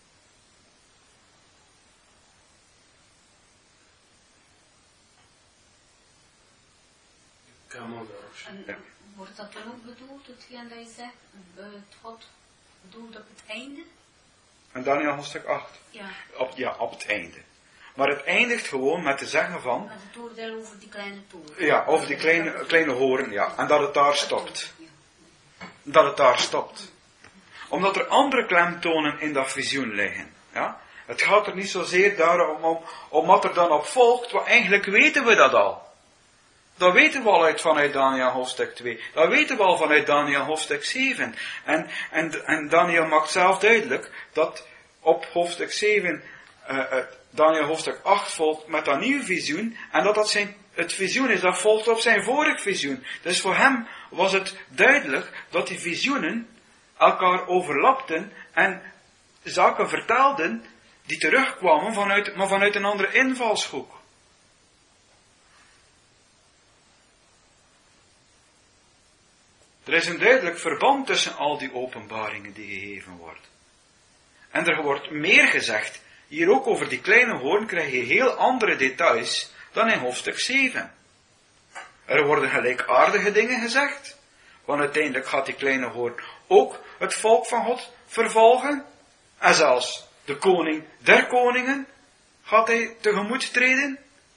En wordt dat dan ook bedoeld, hetgeen dat je zegt, het God bedoelt op het einde? En Daniel hoofdstuk 8. Ja. Op het einde. Maar het eindigt gewoon met te zeggen van... Met het oordeel over die kleine toren. Ja, over die kleine hoorn, ja. En dat het daar stopt. Dat het daar stopt. Omdat er andere klemtonen in dat visioen liggen. Ja. Het gaat er niet zozeer daarom om wat er dan op volgt, want eigenlijk weten we dat al. Dat weten we al vanuit Daniel hoofdstuk 2. Dat weten we al vanuit Daniel hoofdstuk 7. En Daniel maakt zelf duidelijk dat op hoofdstuk 7 Daniel hoofdstuk 8 volgt met dat nieuwe visioen. En dat het visioen is dat volgt op zijn vorig visioen. Dus voor hem was het duidelijk dat die visioenen elkaar overlapten en zaken vertelden die terugkwamen maar vanuit een andere invalshoek. Er is een duidelijk verband tussen al die openbaringen die gegeven worden. En er wordt meer gezegd. Hier ook over die kleine hoorn krijg je heel andere details dan in hoofdstuk 7. Er worden gelijkaardige dingen gezegd. Want uiteindelijk gaat die kleine hoorn ook het volk van God vervolgen. En zelfs de koning der koningen gaat hij tegemoet treden.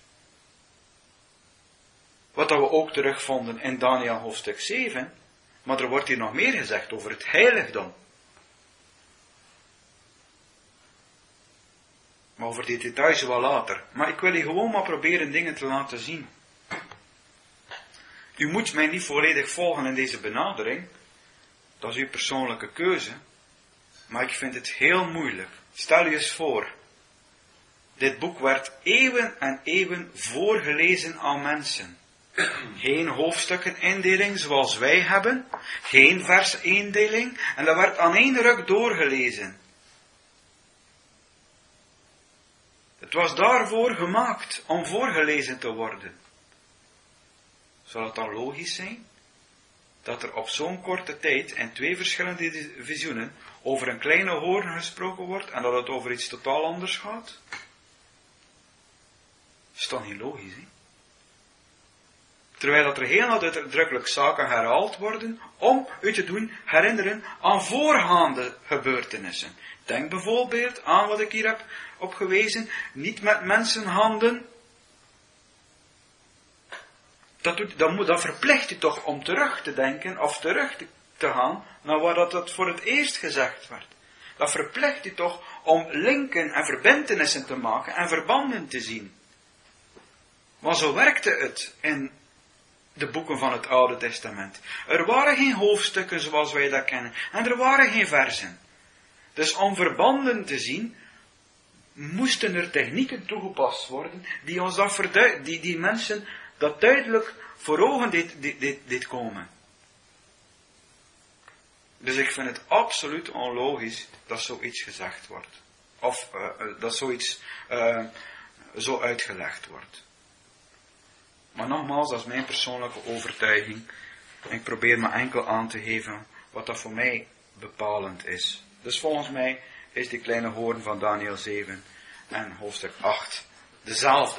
Wat dat we ook terugvonden in Daniel hoofdstuk 7. Maar er wordt hier nog meer gezegd over het heiligdom. Maar over die details wel later. Maar ik wil je gewoon maar proberen dingen te laten zien. U moet mij niet volledig volgen in deze benadering. Dat is uw persoonlijke keuze. Maar ik vind het heel moeilijk. Stel je eens voor. Dit boek werd eeuwen en eeuwen voorgelezen aan mensen. Geen hoofdstukken-indeling zoals wij hebben. Geen vers-indeling. En dat werd aan één ruk doorgelezen. Het was daarvoor gemaakt om voorgelezen te worden. Zal het dan logisch zijn dat er op zo'n korte tijd in 2 verschillende visioenen over een kleine hoorn gesproken wordt en dat het over iets totaal anders gaat? Dat is toch niet logisch, hè? Terwijl dat er heel nadrukkelijk zaken herhaald worden om u te doen herinneren aan voorgaande gebeurtenissen. Denk bijvoorbeeld aan wat ik hier heb opgewezen, niet met mensenhanden. Dat verplicht u toch om terug te denken of terug te gaan naar waar dat voor het eerst gezegd werd. Dat verplicht u toch om linken en verbintenissen te maken en verbanden te zien. Maar zo werkte het in de boeken van het Oude Testament. Er waren geen hoofdstukken zoals wij dat kennen. En er waren geen versen. Dus om verbanden te zien, moesten er technieken toegepast worden die ons dat die mensen dat duidelijk voor ogen deed komen. Dus ik vind het absoluut onlogisch dat zoiets gezegd wordt. Of dat zoiets zo uitgelegd wordt. Maar nogmaals, dat is mijn persoonlijke overtuiging. En ik probeer maar enkel aan te geven wat dat voor mij bepalend is. Dus volgens mij is die kleine hoorn van Daniel 7 en hoofdstuk 8 dezelfde.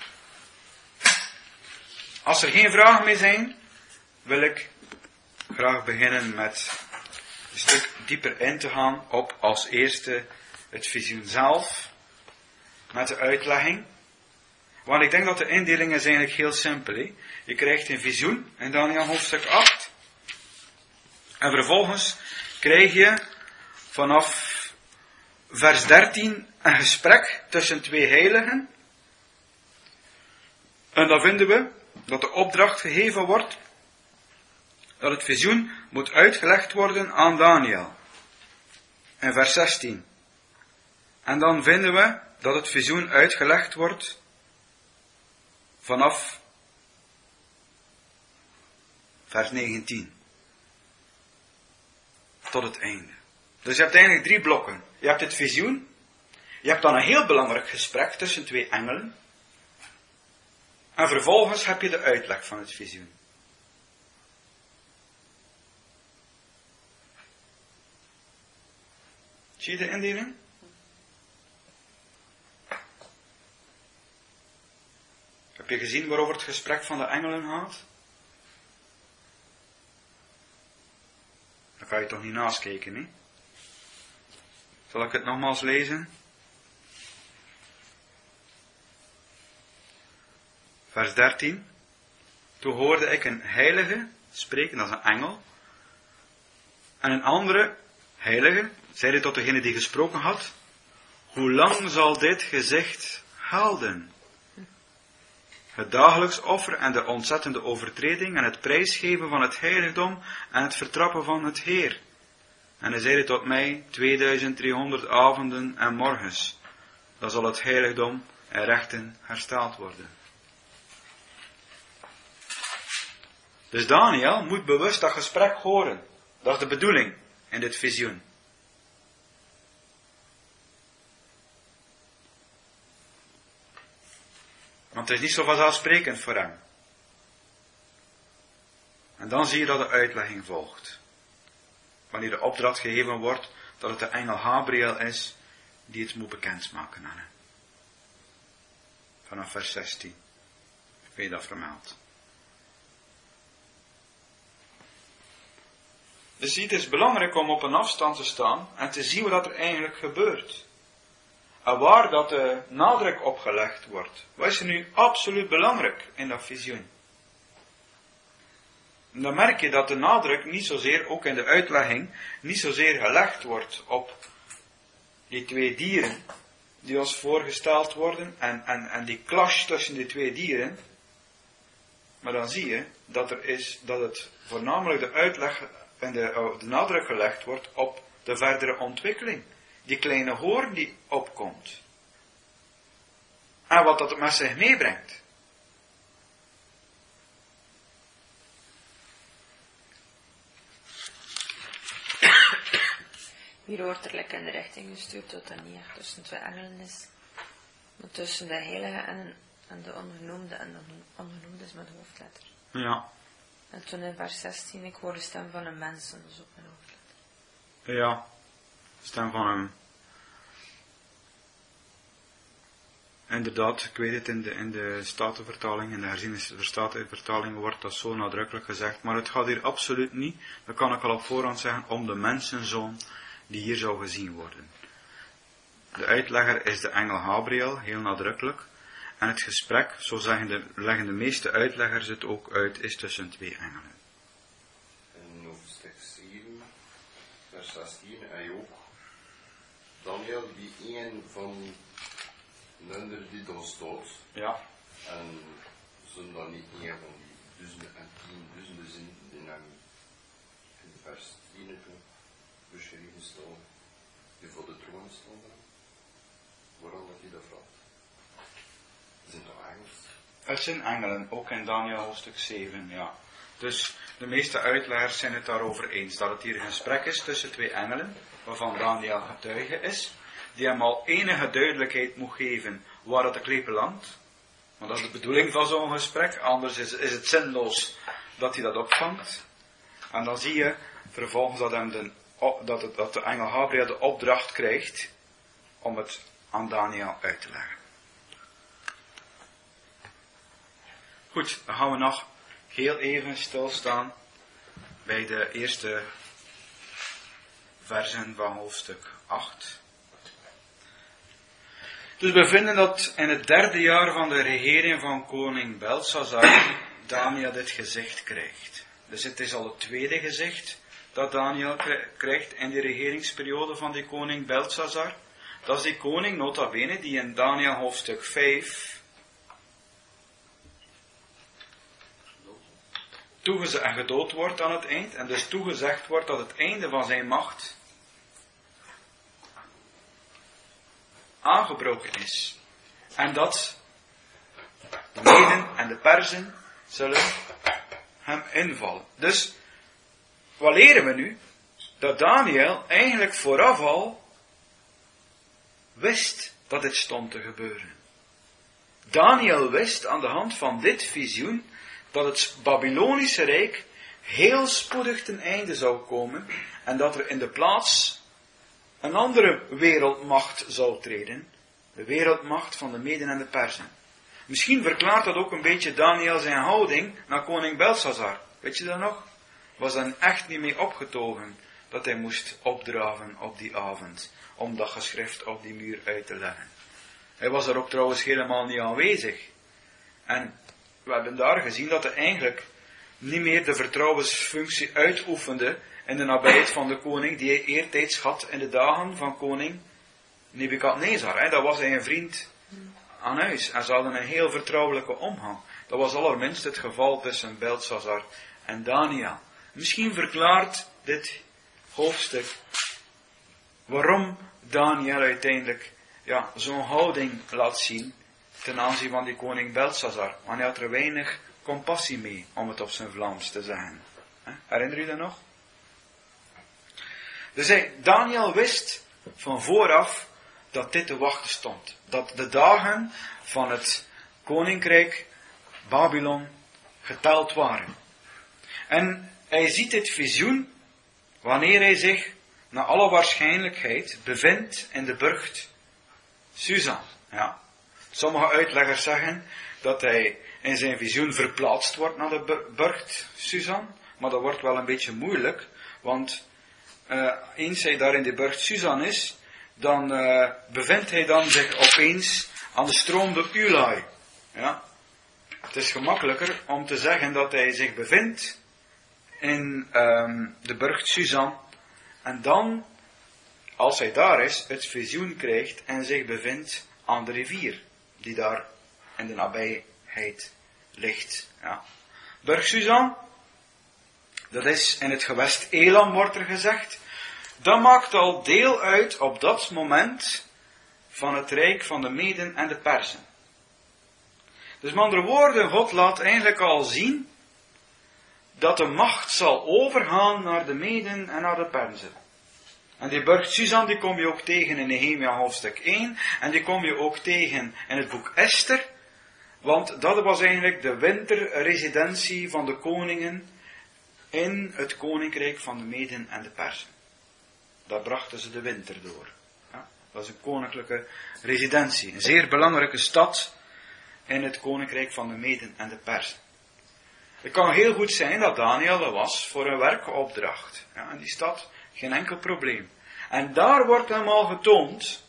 Als er geen vragen meer zijn, wil ik graag beginnen met een stuk dieper in te gaan op als eerste het visioen zelf, met de uitlegging. Want ik denk dat de indeling is eigenlijk heel simpel. Hè? Je krijgt een visioen in Daniel hoofdstuk 8. En vervolgens krijg je vanaf vers 13 een gesprek tussen 2 heiligen. En dan vinden we dat de opdracht gegeven wordt dat het visioen moet uitgelegd worden aan Daniel. In vers 16. En dan vinden we dat het visioen uitgelegd wordt vanaf vers 19. Tot het einde. Dus je hebt eigenlijk 3 blokken. Je hebt het visioen. Je hebt dan een heel belangrijk gesprek tussen 2 engelen. En vervolgens heb je de uitleg van het visioen. Zie je de indeling? Heb je gezien waarover het gesprek van de engelen gaat? Dan kan je toch niet naast kijken, hè? Zal ik het nogmaals lezen? Vers 13. Toen hoorde ik een heilige spreken, dat is een engel. En een andere heilige zeide tot degene die gesproken had: hoe lang zal dit gezicht houden? Het dagelijks offer en de ontzettende overtreding en het prijsgeven van het heiligdom en het vertrappen van het Heer. En hij zeide tot mij: 2300 avonden en morgens. Dan zal het heiligdom en rechten hersteld worden. Dus Daniel moet bewust dat gesprek horen. Dat is de bedoeling in dit visioen. Want het is niet zo vanzelfsprekend voor hem. En dan zie je dat de uitlegging volgt. Wanneer de opdracht gegeven wordt dat het de engel Gabriel is die het moet bekendmaken aan hem. Vanaf vers 16. Vind je dat vermeld. Dus het is belangrijk om op een afstand te staan en te zien wat er eigenlijk gebeurt. En waar dat de nadruk op gelegd wordt. Wat is er nu absoluut belangrijk in dat visioen? En dan merk je dat de nadruk niet zozeer, ook in de uitlegging, niet zozeer gelegd wordt op die 2 dieren die ons voorgesteld worden en die clash tussen die 2 dieren. Maar dan zie je dat het voornamelijk de uitleg en de nadruk gelegd wordt op de verdere ontwikkeling. Die kleine hoorn die opkomt. En wat dat met zich meebrengt. Hier wordt er lekker in de richting gestuurd dat dat niet echt tussen 2 engelen is. Maar tussen de heilige en de ongenoemde. En de ongenoemde is met hoofdletter. Ja. En toen in vers 16, ik hoor de stem van een mens, en dat is ook met hoofdletter. Ja. Stem van hem. Inderdaad, ik weet het, in de Statenvertaling, in de herziene Statenvertaling wordt dat zo nadrukkelijk gezegd. Maar het gaat hier absoluut niet, dat kan ik al op voorhand zeggen, om de mensenzoon die hier zou gezien worden. De uitlegger is de engel Gabriel, heel nadrukkelijk. En het gesprek, zo leggen de meeste uitleggers het ook uit, is tussen 2 engelen. In hoofdstuk 7, vers 16, en je ook Daniel, die een van Nunder die dan stoot. Ja. En zullen dan niet een van die duizenden en 10.000 zin die hem in vers 10 beschreven staan, die voor de troon staan. Waarom dat hij dat vraagt? Het zijn toch engels? Het zijn engelen, ook in Daniel hoofdstuk 7, ja. Dus de meeste uitleggers zijn het daarover eens, dat het hier een gesprek is tussen 2 engelen, waarvan Daniel getuige is, die hem al enige duidelijkheid moet geven waar het de kleep belandt. Want dat is de bedoeling van zo'n gesprek, anders is het zinloos dat hij dat opvangt. En dan zie je vervolgens dat de engel Gabriel de opdracht krijgt om het aan Daniel uit te leggen. Goed, dan gaan we nog heel even stilstaan bij de eerste versen van hoofdstuk 8. Dus we vinden dat in het 3e jaar van de regering van koning Belshazzar Daniel dit gezicht krijgt. Dus het is al het 2e gezicht dat Daniel krijgt in de regeringsperiode van die koning Belshazzar. Dat is die koning, nota bene, die in Daniel hoofdstuk 5 en gedood wordt aan het eind, en dus toegezegd wordt dat het einde van zijn macht aangebroken is. En dat de Meden en de Perzen zullen hem invallen. Dus, wat leren we nu? Dat Daniel eigenlijk vooraf al wist dat dit stond te gebeuren. Daniel wist aan de hand van dit visioen dat het Babylonische Rijk heel spoedig ten einde zou komen en dat er in de plaats een andere wereldmacht zou treden. De wereldmacht van de Meden en de Perzen. Misschien verklaart dat ook een beetje Daniel zijn houding naar koning Belshazzar. Weet je dat nog? Was dan echt niet mee opgetogen dat hij moest opdraven op die avond om dat geschrift op die muur uit te leggen. Hij was er ook trouwens helemaal niet aanwezig. En we hebben daar gezien dat hij eigenlijk niet meer de vertrouwensfunctie uitoefende in de nabijheid van de koning die hij eertijds had in de dagen van koning Nebukadnezar. Dat was hij een vriend aan huis. En ze hadden een heel vertrouwelijke omgang. Dat was allerminst het geval tussen Belshazzar en Daniel. Misschien verklaart dit hoofdstuk waarom Daniel uiteindelijk zo'n houding laat zien ten aanzien van die koning Belshazzar. Want hij had er weinig compassie mee, om het op zijn Vlaams te zeggen. Herinner u dat nog? Dus Daniel wist van vooraf dat dit te wachten stond. Dat de dagen van het koninkrijk Babylon geteld waren. En hij ziet dit visioen wanneer hij zich naar alle waarschijnlijkheid bevindt in de burcht Susan. Ja. Sommige uitleggers zeggen dat hij in zijn visioen verplaatst wordt naar de burcht Susan. Maar dat wordt wel een beetje moeilijk, want eens hij daar in de burcht Susan is, dan bevindt hij dan zich opeens aan de stroom de Ulai. Ja. Het is gemakkelijker om te zeggen dat hij zich bevindt in de burcht Susan. En dan, als hij daar is, het visioen krijgt en zich bevindt aan de rivier, die daar in de nabijheid ligt. Ja. Burg Susan, dat is in het gewest Elam, wordt er gezegd. Dat maakt al deel uit op dat moment van het rijk van de Meden en de Perzen. Dus met andere woorden, God laat eigenlijk al zien dat de macht zal overgaan naar de Meden en naar de Perzen. En die burcht Susan, die kom je ook tegen in Nehemia hoofdstuk 1. En die kom je ook tegen in het boek Esther. Want dat was eigenlijk de winterresidentie van de koningen in het koninkrijk van de Meden en de Perzen. Daar brachten ze de winter door. Ja, dat is een koninklijke residentie. Een zeer belangrijke stad in het koninkrijk van de Meden en de Perzen. Het kan heel goed zijn dat Daniel er was voor een werkopdracht. Ja, in die stad geen enkel probleem. En daar wordt hem al getoond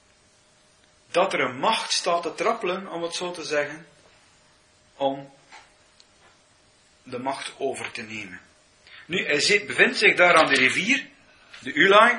dat er een macht staat te trappelen, om het zo te zeggen, om de macht over te nemen. Nu, hij bevindt zich daar aan de rivier, de Ulai.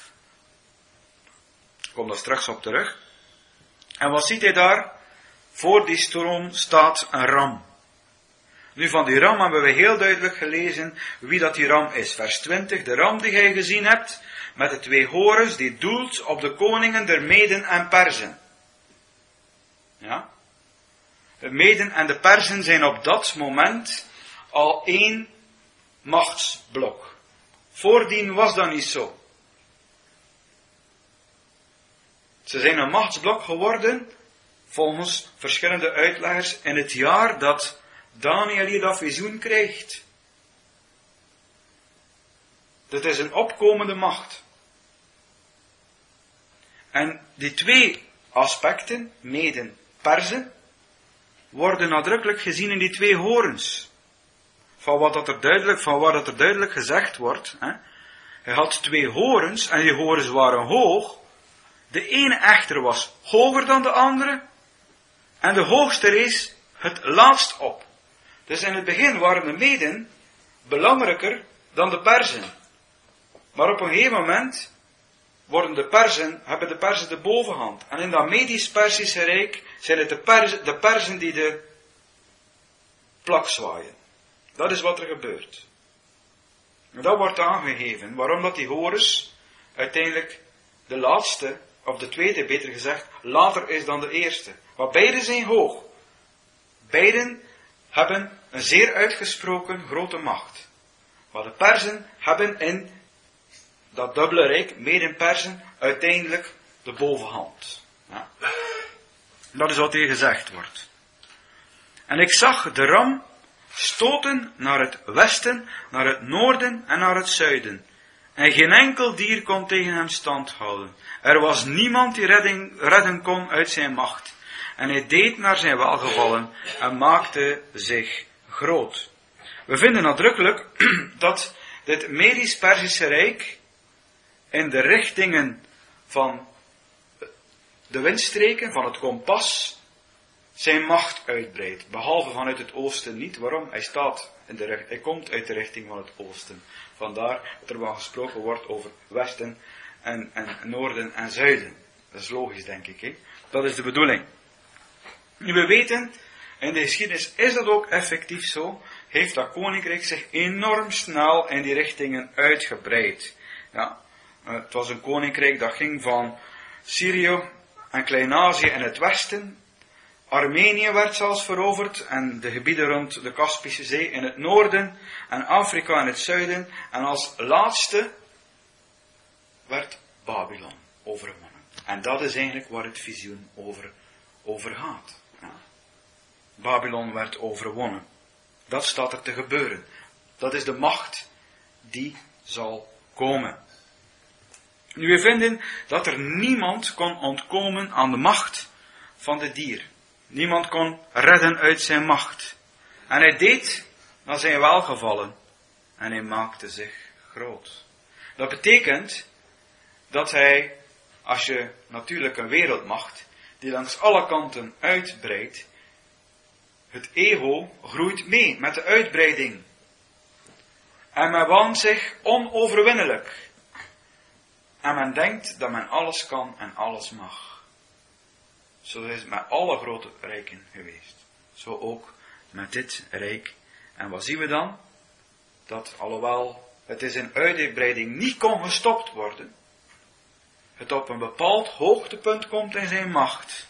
Ik kom daar straks op terug. En wat ziet hij daar? Voor die stroom staat een ram. Nu, van die ram hebben we heel duidelijk gelezen wie dat die ram is. Vers 20, de ram die gij gezien hebt, met de 2 horens, die doelt op de koningen der Meden en Perzen. Ja? De Meden en de Perzen zijn op dat moment al 1 machtsblok. Voordien was dat niet zo. Ze zijn een machtsblok geworden, volgens verschillende uitleggers, in het jaar dat Daniel hier dat visioen krijgt. Dat is een opkomende macht. En die 2 aspecten, Meden, Perzen, worden nadrukkelijk gezien in die 2 horens. Van waar dat er duidelijk gezegd wordt. Hij had 2 horens en die horens waren hoog. De ene echter was hoger dan de andere. En de hoogste rees het laatst op. Dus in het begin waren de Meden belangrijker dan de Perzen. Maar op een gegeven moment hebben de Perzen de bovenhand. En in dat Medisch-Persische Rijk zijn het de Perzen die de plak zwaaien. Dat is wat er gebeurt. En dat wordt aangegeven. Waarom dat die horens uiteindelijk de laatste of de tweede, beter gezegd, later is dan de eerste. Maar beide zijn hoog. Beiden hebben een zeer uitgesproken grote macht. Maar de Perzen hebben in dat dubbele rijk, Mede-Perzen, uiteindelijk de bovenhand. Ja. Dat is wat hier gezegd wordt. En ik zag de ram stoten naar het westen, naar het noorden en naar het zuiden. En geen enkel dier kon tegen hem stand houden. Er was niemand die redden kon uit zijn macht. En hij deed naar zijn welgevallen en maakte zich groot. We vinden nadrukkelijk dat dit Medisch-Perzische Rijk in de richtingen van de windstreken, van het kompas, zijn macht uitbreidt. Behalve vanuit het oosten niet. Waarom? Hij komt uit de richting van het oosten. Vandaar dat er wel gesproken wordt over westen en noorden en zuiden. Dat is logisch, denk ik. Hè? Dat is de bedoeling. Nu, we weten, in de geschiedenis is dat ook effectief zo. Heeft dat koninkrijk zich enorm snel in die richtingen uitgebreid. Ja, het was een koninkrijk dat ging van Syrië en Klein-Azië in het westen. Armenië werd zelfs veroverd en de gebieden rond de Kaspische Zee in het noorden en Afrika in het zuiden. En als laatste werd Babylon overwonnen. En dat is eigenlijk waar het visioen over gaat. Ja. Babylon werd overwonnen. Dat staat er te gebeuren. Dat is de macht die zal komen. Nu, we vinden dat er niemand kon ontkomen aan de macht van de dier. Niemand kon redden uit zijn macht. En hij deed naar zijn welgevallen. En hij maakte zich groot. Dat betekent dat hij, als je natuurlijk een wereldmacht, die langs alle kanten uitbreidt, het ego groeit mee met de uitbreiding. En men waant zich onoverwinnelijk. En men denkt dat men alles kan en alles mag. Zo is het met alle grote rijken geweest. Zo ook met dit rijk. En wat zien we dan? Dat alhoewel het is in uitbreiding niet kon gestopt worden, het op een bepaald hoogtepunt komt in zijn macht,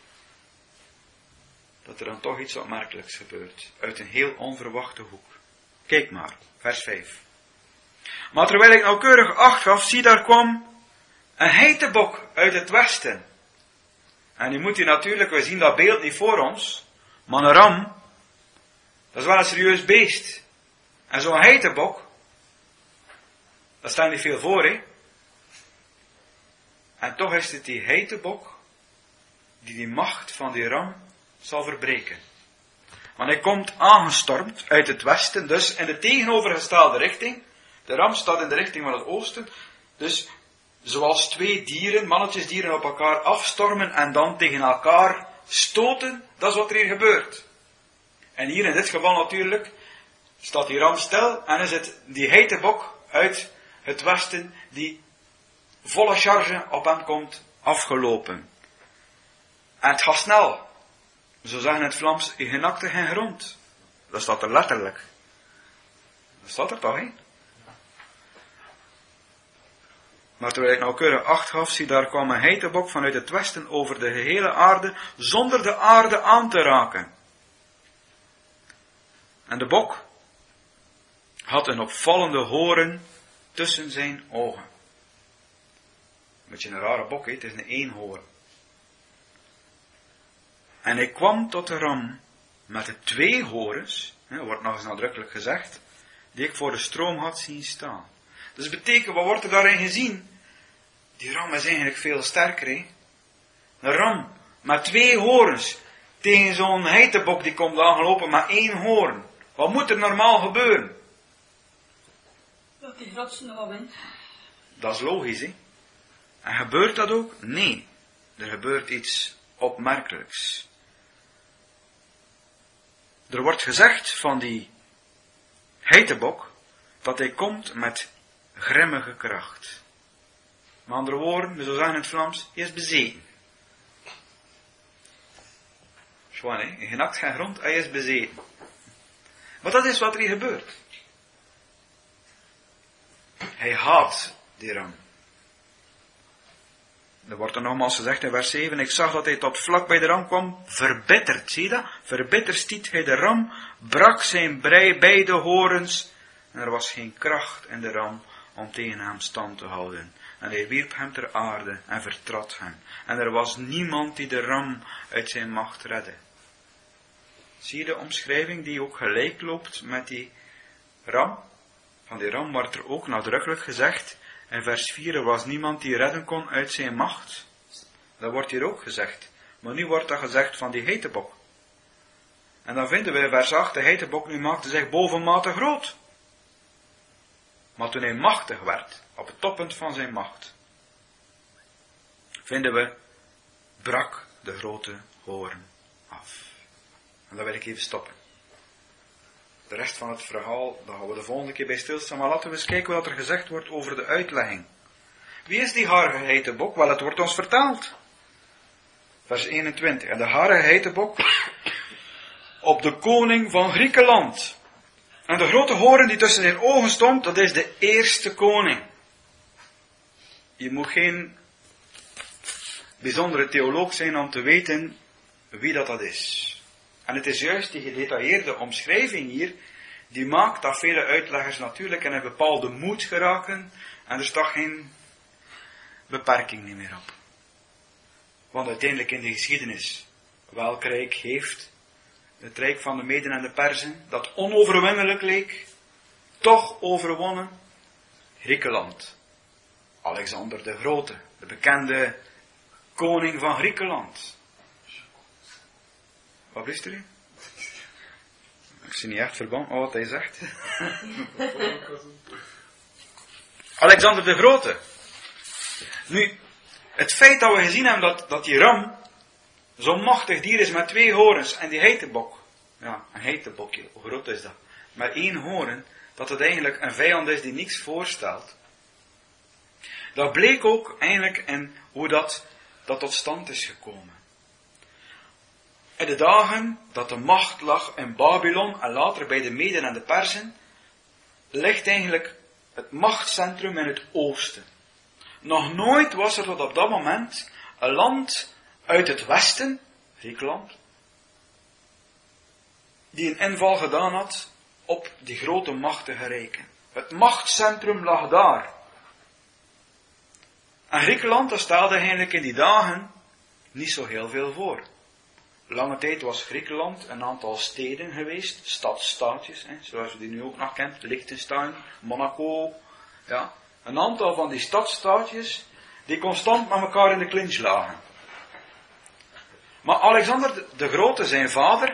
dat er dan toch iets opmerkelijks gebeurt. Uit een heel onverwachte hoek. Kijk maar, vers 5. Maar terwijl ik nauwkeurig acht gaf, zie daar kwam een heitebok uit het westen. En nu moet u natuurlijk, we zien dat beeld niet voor ons, maar een ram, dat is wel een serieus beest. En zo'n heitebok, daar staat niet veel voor, hè. En toch is het die heitebok die macht van die ram zal verbreken. Want hij komt aangestormd uit het westen, dus in de tegenovergestelde richting. De ram staat in de richting van het oosten. Dus zoals twee dieren, mannetjesdieren op elkaar afstormen en dan tegen elkaar stoten, dat is wat er hier gebeurt. En hier in dit geval natuurlijk staat die ram stil en is het die heitebok uit het westen die volle charge op hem komt afgelopen. En het gaat snel. Zo zeggen in het Vlaams, je genakte geen grond. Dat staat er letterlijk. Dat staat er toch, hè? Maar terwijl ik nauwkeurig acht gaf, zie daar kwam een heitebok vanuit het westen over de gehele aarde, zonder de aarde aan te raken. En de bok had een opvallende hoorn tussen zijn ogen. Een beetje een rare bok, hè? Het is een eenhoorn. En hij kwam tot de ram met de twee horens, wordt nog eens nadrukkelijk gezegd, die ik voor de stroom had zien staan. Dus betekent, wat wordt er daarin gezien? Die ram is eigenlijk veel sterker, hè? Een ram met twee horens tegen zo'n heitebok die komt aangelopen met één hoorn. Wat moet er normaal gebeuren? Dat die rotsen nog in. Dat is logisch, hè? En gebeurt dat ook? Nee. Er gebeurt iets opmerkelijks. Er wordt gezegd van die heitebok dat hij komt met grimmige kracht. Met andere woorden, we zouden zeggen in het Vlaams, hij is bezeten. Zwaar, hè? Je nakt geen grond, hij is bezeten. Maar dat is wat er hier gebeurt. Hij haat die ram. Er wordt er nogmaals gezegd in vers 7, ik zag dat hij tot vlak bij de ram kwam, verbitterd, zie je dat? Verbitterd stiet hij de ram, brak zijn beide horens, en er was geen kracht in de ram om tegen hem stand te houden. En hij wierp hem ter aarde en vertrad hem. En er was niemand die de ram uit zijn macht redde. Zie je de omschrijving die ook gelijk loopt met die ram? Van die ram wordt er ook nadrukkelijk gezegd, in vers 4, er was niemand die redden kon uit zijn macht. Dat wordt hier ook gezegd. Maar nu wordt dat gezegd van die geitenbok. En dan vinden we in vers 8, de geitenbok nu maakte zich bovenmate groot. Maar toen hij machtig werd, op het toppunt van zijn macht, vinden we, brak de grote hoorn af. En daar wil ik even stoppen. De rest van het verhaal, daar gaan we de volgende keer bij stilstaan, maar laten we eens kijken wat er gezegd wordt over de uitlegging. Wie is die harige geitenbok? Wel, het wordt ons vertaald. Vers 21. En de harige geitenbok op de koning van Griekenland. En de grote hoorn die tussen zijn ogen stond, dat is de eerste koning. Je moet geen bijzondere theoloog zijn om te weten wie dat is. En het is juist die gedetailleerde omschrijving hier, die maakt dat vele uitleggers natuurlijk in een bepaalde moed geraken, en er staat geen beperking niet meer op. Want uiteindelijk in de geschiedenis, welk rijk heeft het rijk van de Meden en de Perzen, dat onoverwinnelijk leek, toch overwonnen? Griekenland. Alexander de Grote, de bekende koning van Griekenland. Wat wist u? Ik zie niet echt verband met wat hij zegt. Alexander de Grote. Nu, het feit dat we gezien hebben dat die ram zo'n machtig dier is met 2 horens en die geitenbok, ja, een geitenbokje, hoe groot is dat? Met 1 hoorn, dat het eigenlijk een vijand is die niks voorstelt. Dat bleek ook eigenlijk in hoe dat tot stand is gekomen. In de dagen dat de macht lag in Babylon en later bij de Meden en de Perzen, ligt eigenlijk het machtscentrum in het oosten. Nog nooit was er tot op dat moment een land uit het westen, Griekenland, die een inval gedaan had op die grote machtige rijken. Het machtscentrum lag daar. En Griekenland, dat stelde eigenlijk in die dagen niet zo heel veel voor. Lange tijd was Griekenland een aantal steden geweest, stadstaatjes, zoals we die nu ook nog kent, Liechtenstein, Monaco, ja. Een aantal van die stadstaatjes die constant met elkaar in de clinch lagen. Maar Alexander de Grote, zijn vader,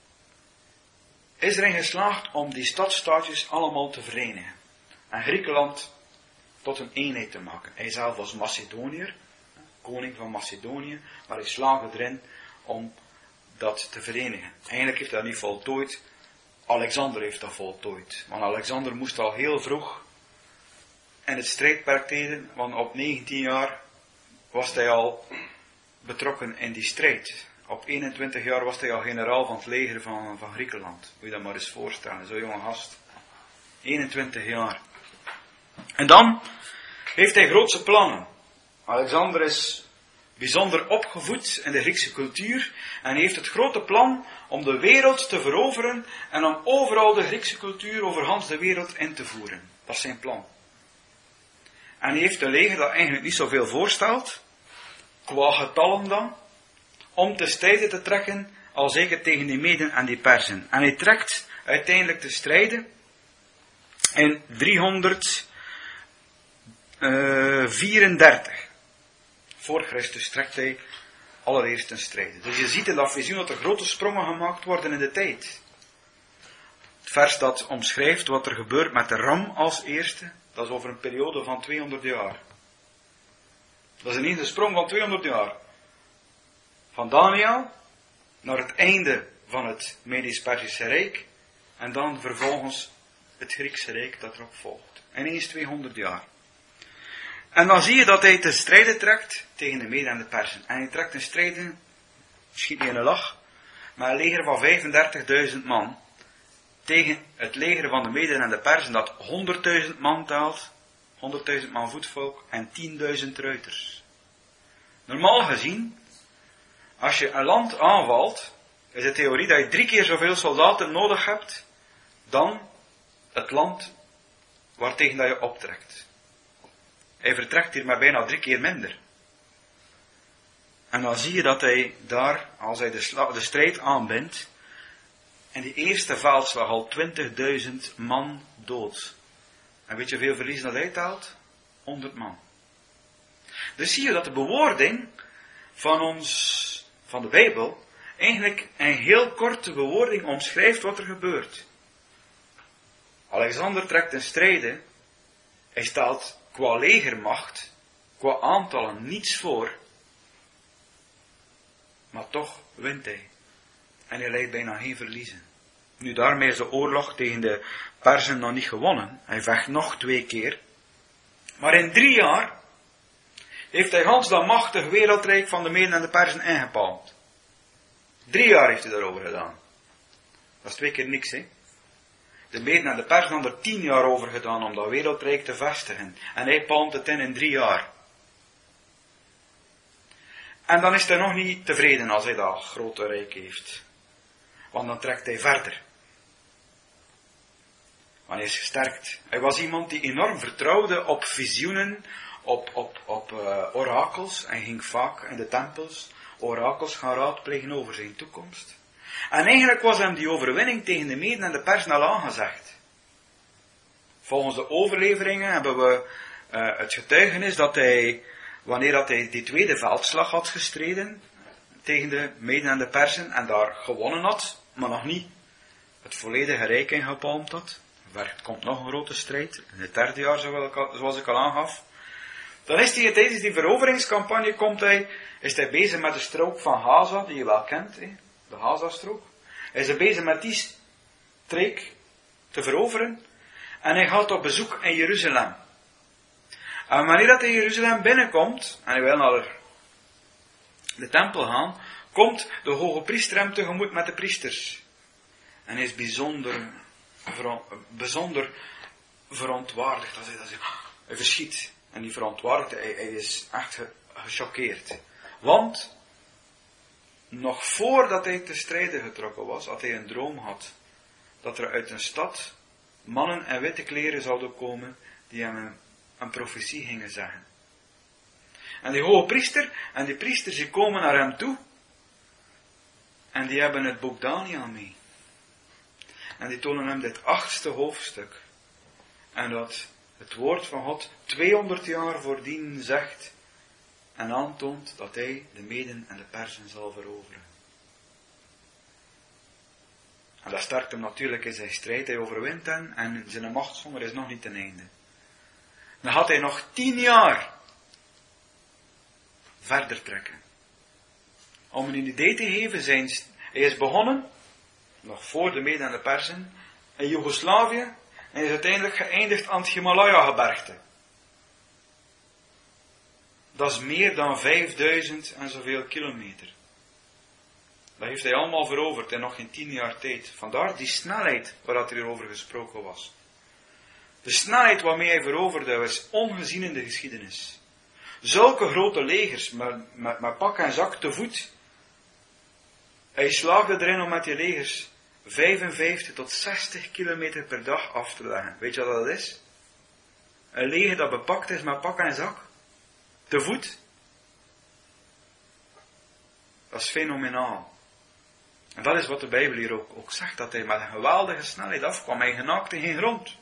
is erin geslaagd om die stadstaatjes allemaal te verenigen. En Griekenland tot een eenheid te maken. Hij zelf was Macedoniër, koning van Macedonië, maar hij slaagde erin om dat te verenigen. Eigenlijk heeft hij dat niet voltooid. Alexander heeft dat voltooid. Want Alexander moest al heel vroeg in het strijdperk treden, want op 19 jaar was hij al betrokken in die strijd. Op 21 jaar was hij al generaal van het leger van Griekenland. Moet je dat maar eens voorstellen, zo'n jonge gast. 21 jaar. En dan heeft hij grootse plannen. Alexander is bijzonder opgevoed in de Griekse cultuur en heeft het grote plan om de wereld te veroveren en om overal de Griekse cultuur over Hans de wereld in te voeren. Dat is zijn plan. En hij heeft een leger dat eigenlijk niet zoveel voorstelt, qua getallen dan, om te strijden te trekken, al zeker tegen die Meden en die Perzen. En hij trekt uiteindelijk te strijden in 334 voor Christus trekt hij allereerst een strijden. Dus je ziet in dat visioen dat er grote sprongen gemaakt worden in de tijd. Het vers dat omschrijft wat er gebeurt met de ram als eerste, dat is over een periode van 200 jaar. Dat is ineens een sprong van 200 jaar. Van Daniel naar het einde van het Medisch-Persische Rijk en dan vervolgens het Griekse Rijk dat erop volgt. Ineens 200 jaar. En dan zie je dat hij te strijden trekt tegen de Meden en de Persen. En hij trekt een strijden, schiet niet in een lach, met een leger van 35.000 man tegen het leger van de Meden en de Persen dat 100.000 man telt, 100.000 man voetvolk en 10.000 ruiters. Normaal gezien, als je een land aanvalt, is de theorie dat je 3 keer zoveel soldaten nodig hebt dan het land waartegen dat je optrekt. Hij vertrekt hier maar bijna 3 keer minder. En dan zie je dat hij daar, als hij de strijd aanbindt, in die eerste veldslag al 20.000 man dood. En weet je hoeveel verliezen dat hij telt? 100 man. Dus zie je dat de bewoording van de Bijbel eigenlijk een heel korte bewoording omschrijft wat er gebeurt. Alexander trekt in strijden. Hij stelt qua legermacht, qua aantallen niets voor. Maar toch wint hij. En hij leidt bijna geen verliezen. Nu, daarmee is de oorlog tegen de Perzen nog niet gewonnen. Hij vecht nog 2 keer. Maar in 3 jaar heeft hij gans dat machtig wereldrijk van de Meden en de Perzen ingepalmd. 3 jaar heeft hij daarover gedaan. Dat is 2 keer niks, hè. De Meden en de Perzen hadden er 10 jaar over gedaan om dat wereldrijk te vestigen. En hij palmt het in 3 jaar. En dan is hij nog niet tevreden als hij dat grote rijk heeft. Want dan trekt hij verder. Want hij is gesterkt. Hij was iemand die enorm vertrouwde op visioenen, op orakels. Hij ging vaak in de tempels orakels gaan raadplegen over zijn toekomst. En eigenlijk was hem die overwinning tegen de Meden en de Perzen al aangezegd. Volgens de overleveringen hebben we het getuigenis dat hij, wanneer dat hij die tweede veldslag had gestreden tegen de Meden en de Perzen en daar gewonnen had, maar nog niet het volledige rijk ingepalmd had. Er komt nog een grote strijd, in het 3e jaar zoals ik al aangaf. Dan is hij tijdens die veroveringscampagne is hij bezig met de strook van Gaza, die je wel kent, de Gaza-strook. Hij is bezig met die streek te veroveren en hij gaat op bezoek in Jeruzalem. En wanneer dat hij in Jeruzalem binnenkomt, en hij wil naar de tempel gaan, komt de hoge priester hem tegemoet met de priesters. En hij is bijzonder verontwaardigd. Hij verschiet. En die verontwaardigde, hij is echt gechoqueerd. Want, nog voordat hij te strijden getrokken was, had hij een droom gehad. Dat er uit een stad mannen in witte kleren zouden komen, die hem een profetie gingen zeggen. En die hoge priester en die priesters die komen naar hem toe. En die hebben het boek Daniel mee. En die tonen hem dit 8e hoofdstuk. En dat het woord van God 200 jaar voordien zegt en aantoont dat hij de Meden en de Perzen zal veroveren. En dat sterkt hem natuurlijk in zijn strijd. Hij overwint hen en zijn machtshonger is nog niet ten einde. Dan had hij nog 10 jaar verder trekken. Om een idee te geven, hij is begonnen, nog voor de Meden en de Perzen, in Joegoslavië, en is uiteindelijk geëindigd aan het Himalaya-gebergte. Dat is meer dan 5000 en zoveel kilometer. Dat heeft hij allemaal veroverd in nog geen 10 jaar tijd. Vandaar die snelheid waar er hierover gesproken was. De snelheid waarmee hij veroverde was ongezien in de geschiedenis. Zulke grote legers met pak en zak te voet. Hij slaagde erin om met die legers 55 tot 60 kilometer per dag af te leggen. Weet je wat dat is? Een leger dat bepakt is met pak en zak. Te voet. Dat is fenomenaal. En dat is wat de Bijbel hier ook zegt. Dat hij met een geweldige snelheid afkwam. Hij genaakte geen grond.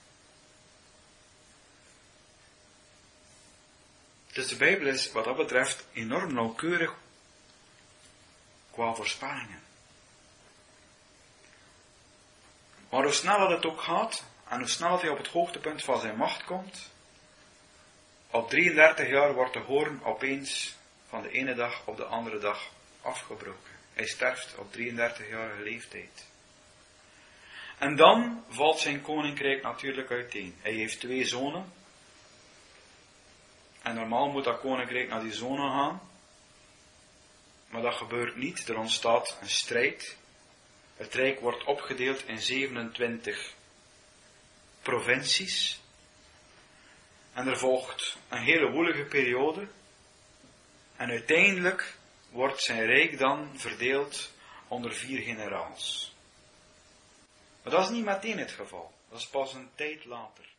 Dus de Bijbel is wat dat betreft enorm nauwkeurig qua voorspellingen. Maar hoe sneller het ook gaat, en hoe sneller hij op het hoogtepunt van zijn macht komt, op 33 jaar wordt de hoorn opeens van de ene dag op de andere dag afgebroken. Hij sterft op 33-jarige leeftijd. En dan valt zijn koninkrijk natuurlijk uiteen. Hij heeft 2 zonen. En normaal moet dat koninkrijk naar die zonen gaan. Maar dat gebeurt niet. Er ontstaat een strijd. Het rijk wordt opgedeeld in 27 provincies. En er volgt een hele woelige periode. En uiteindelijk wordt zijn rijk dan verdeeld onder 4 generaals. Maar dat is niet meteen het geval. Dat is pas een tijd later.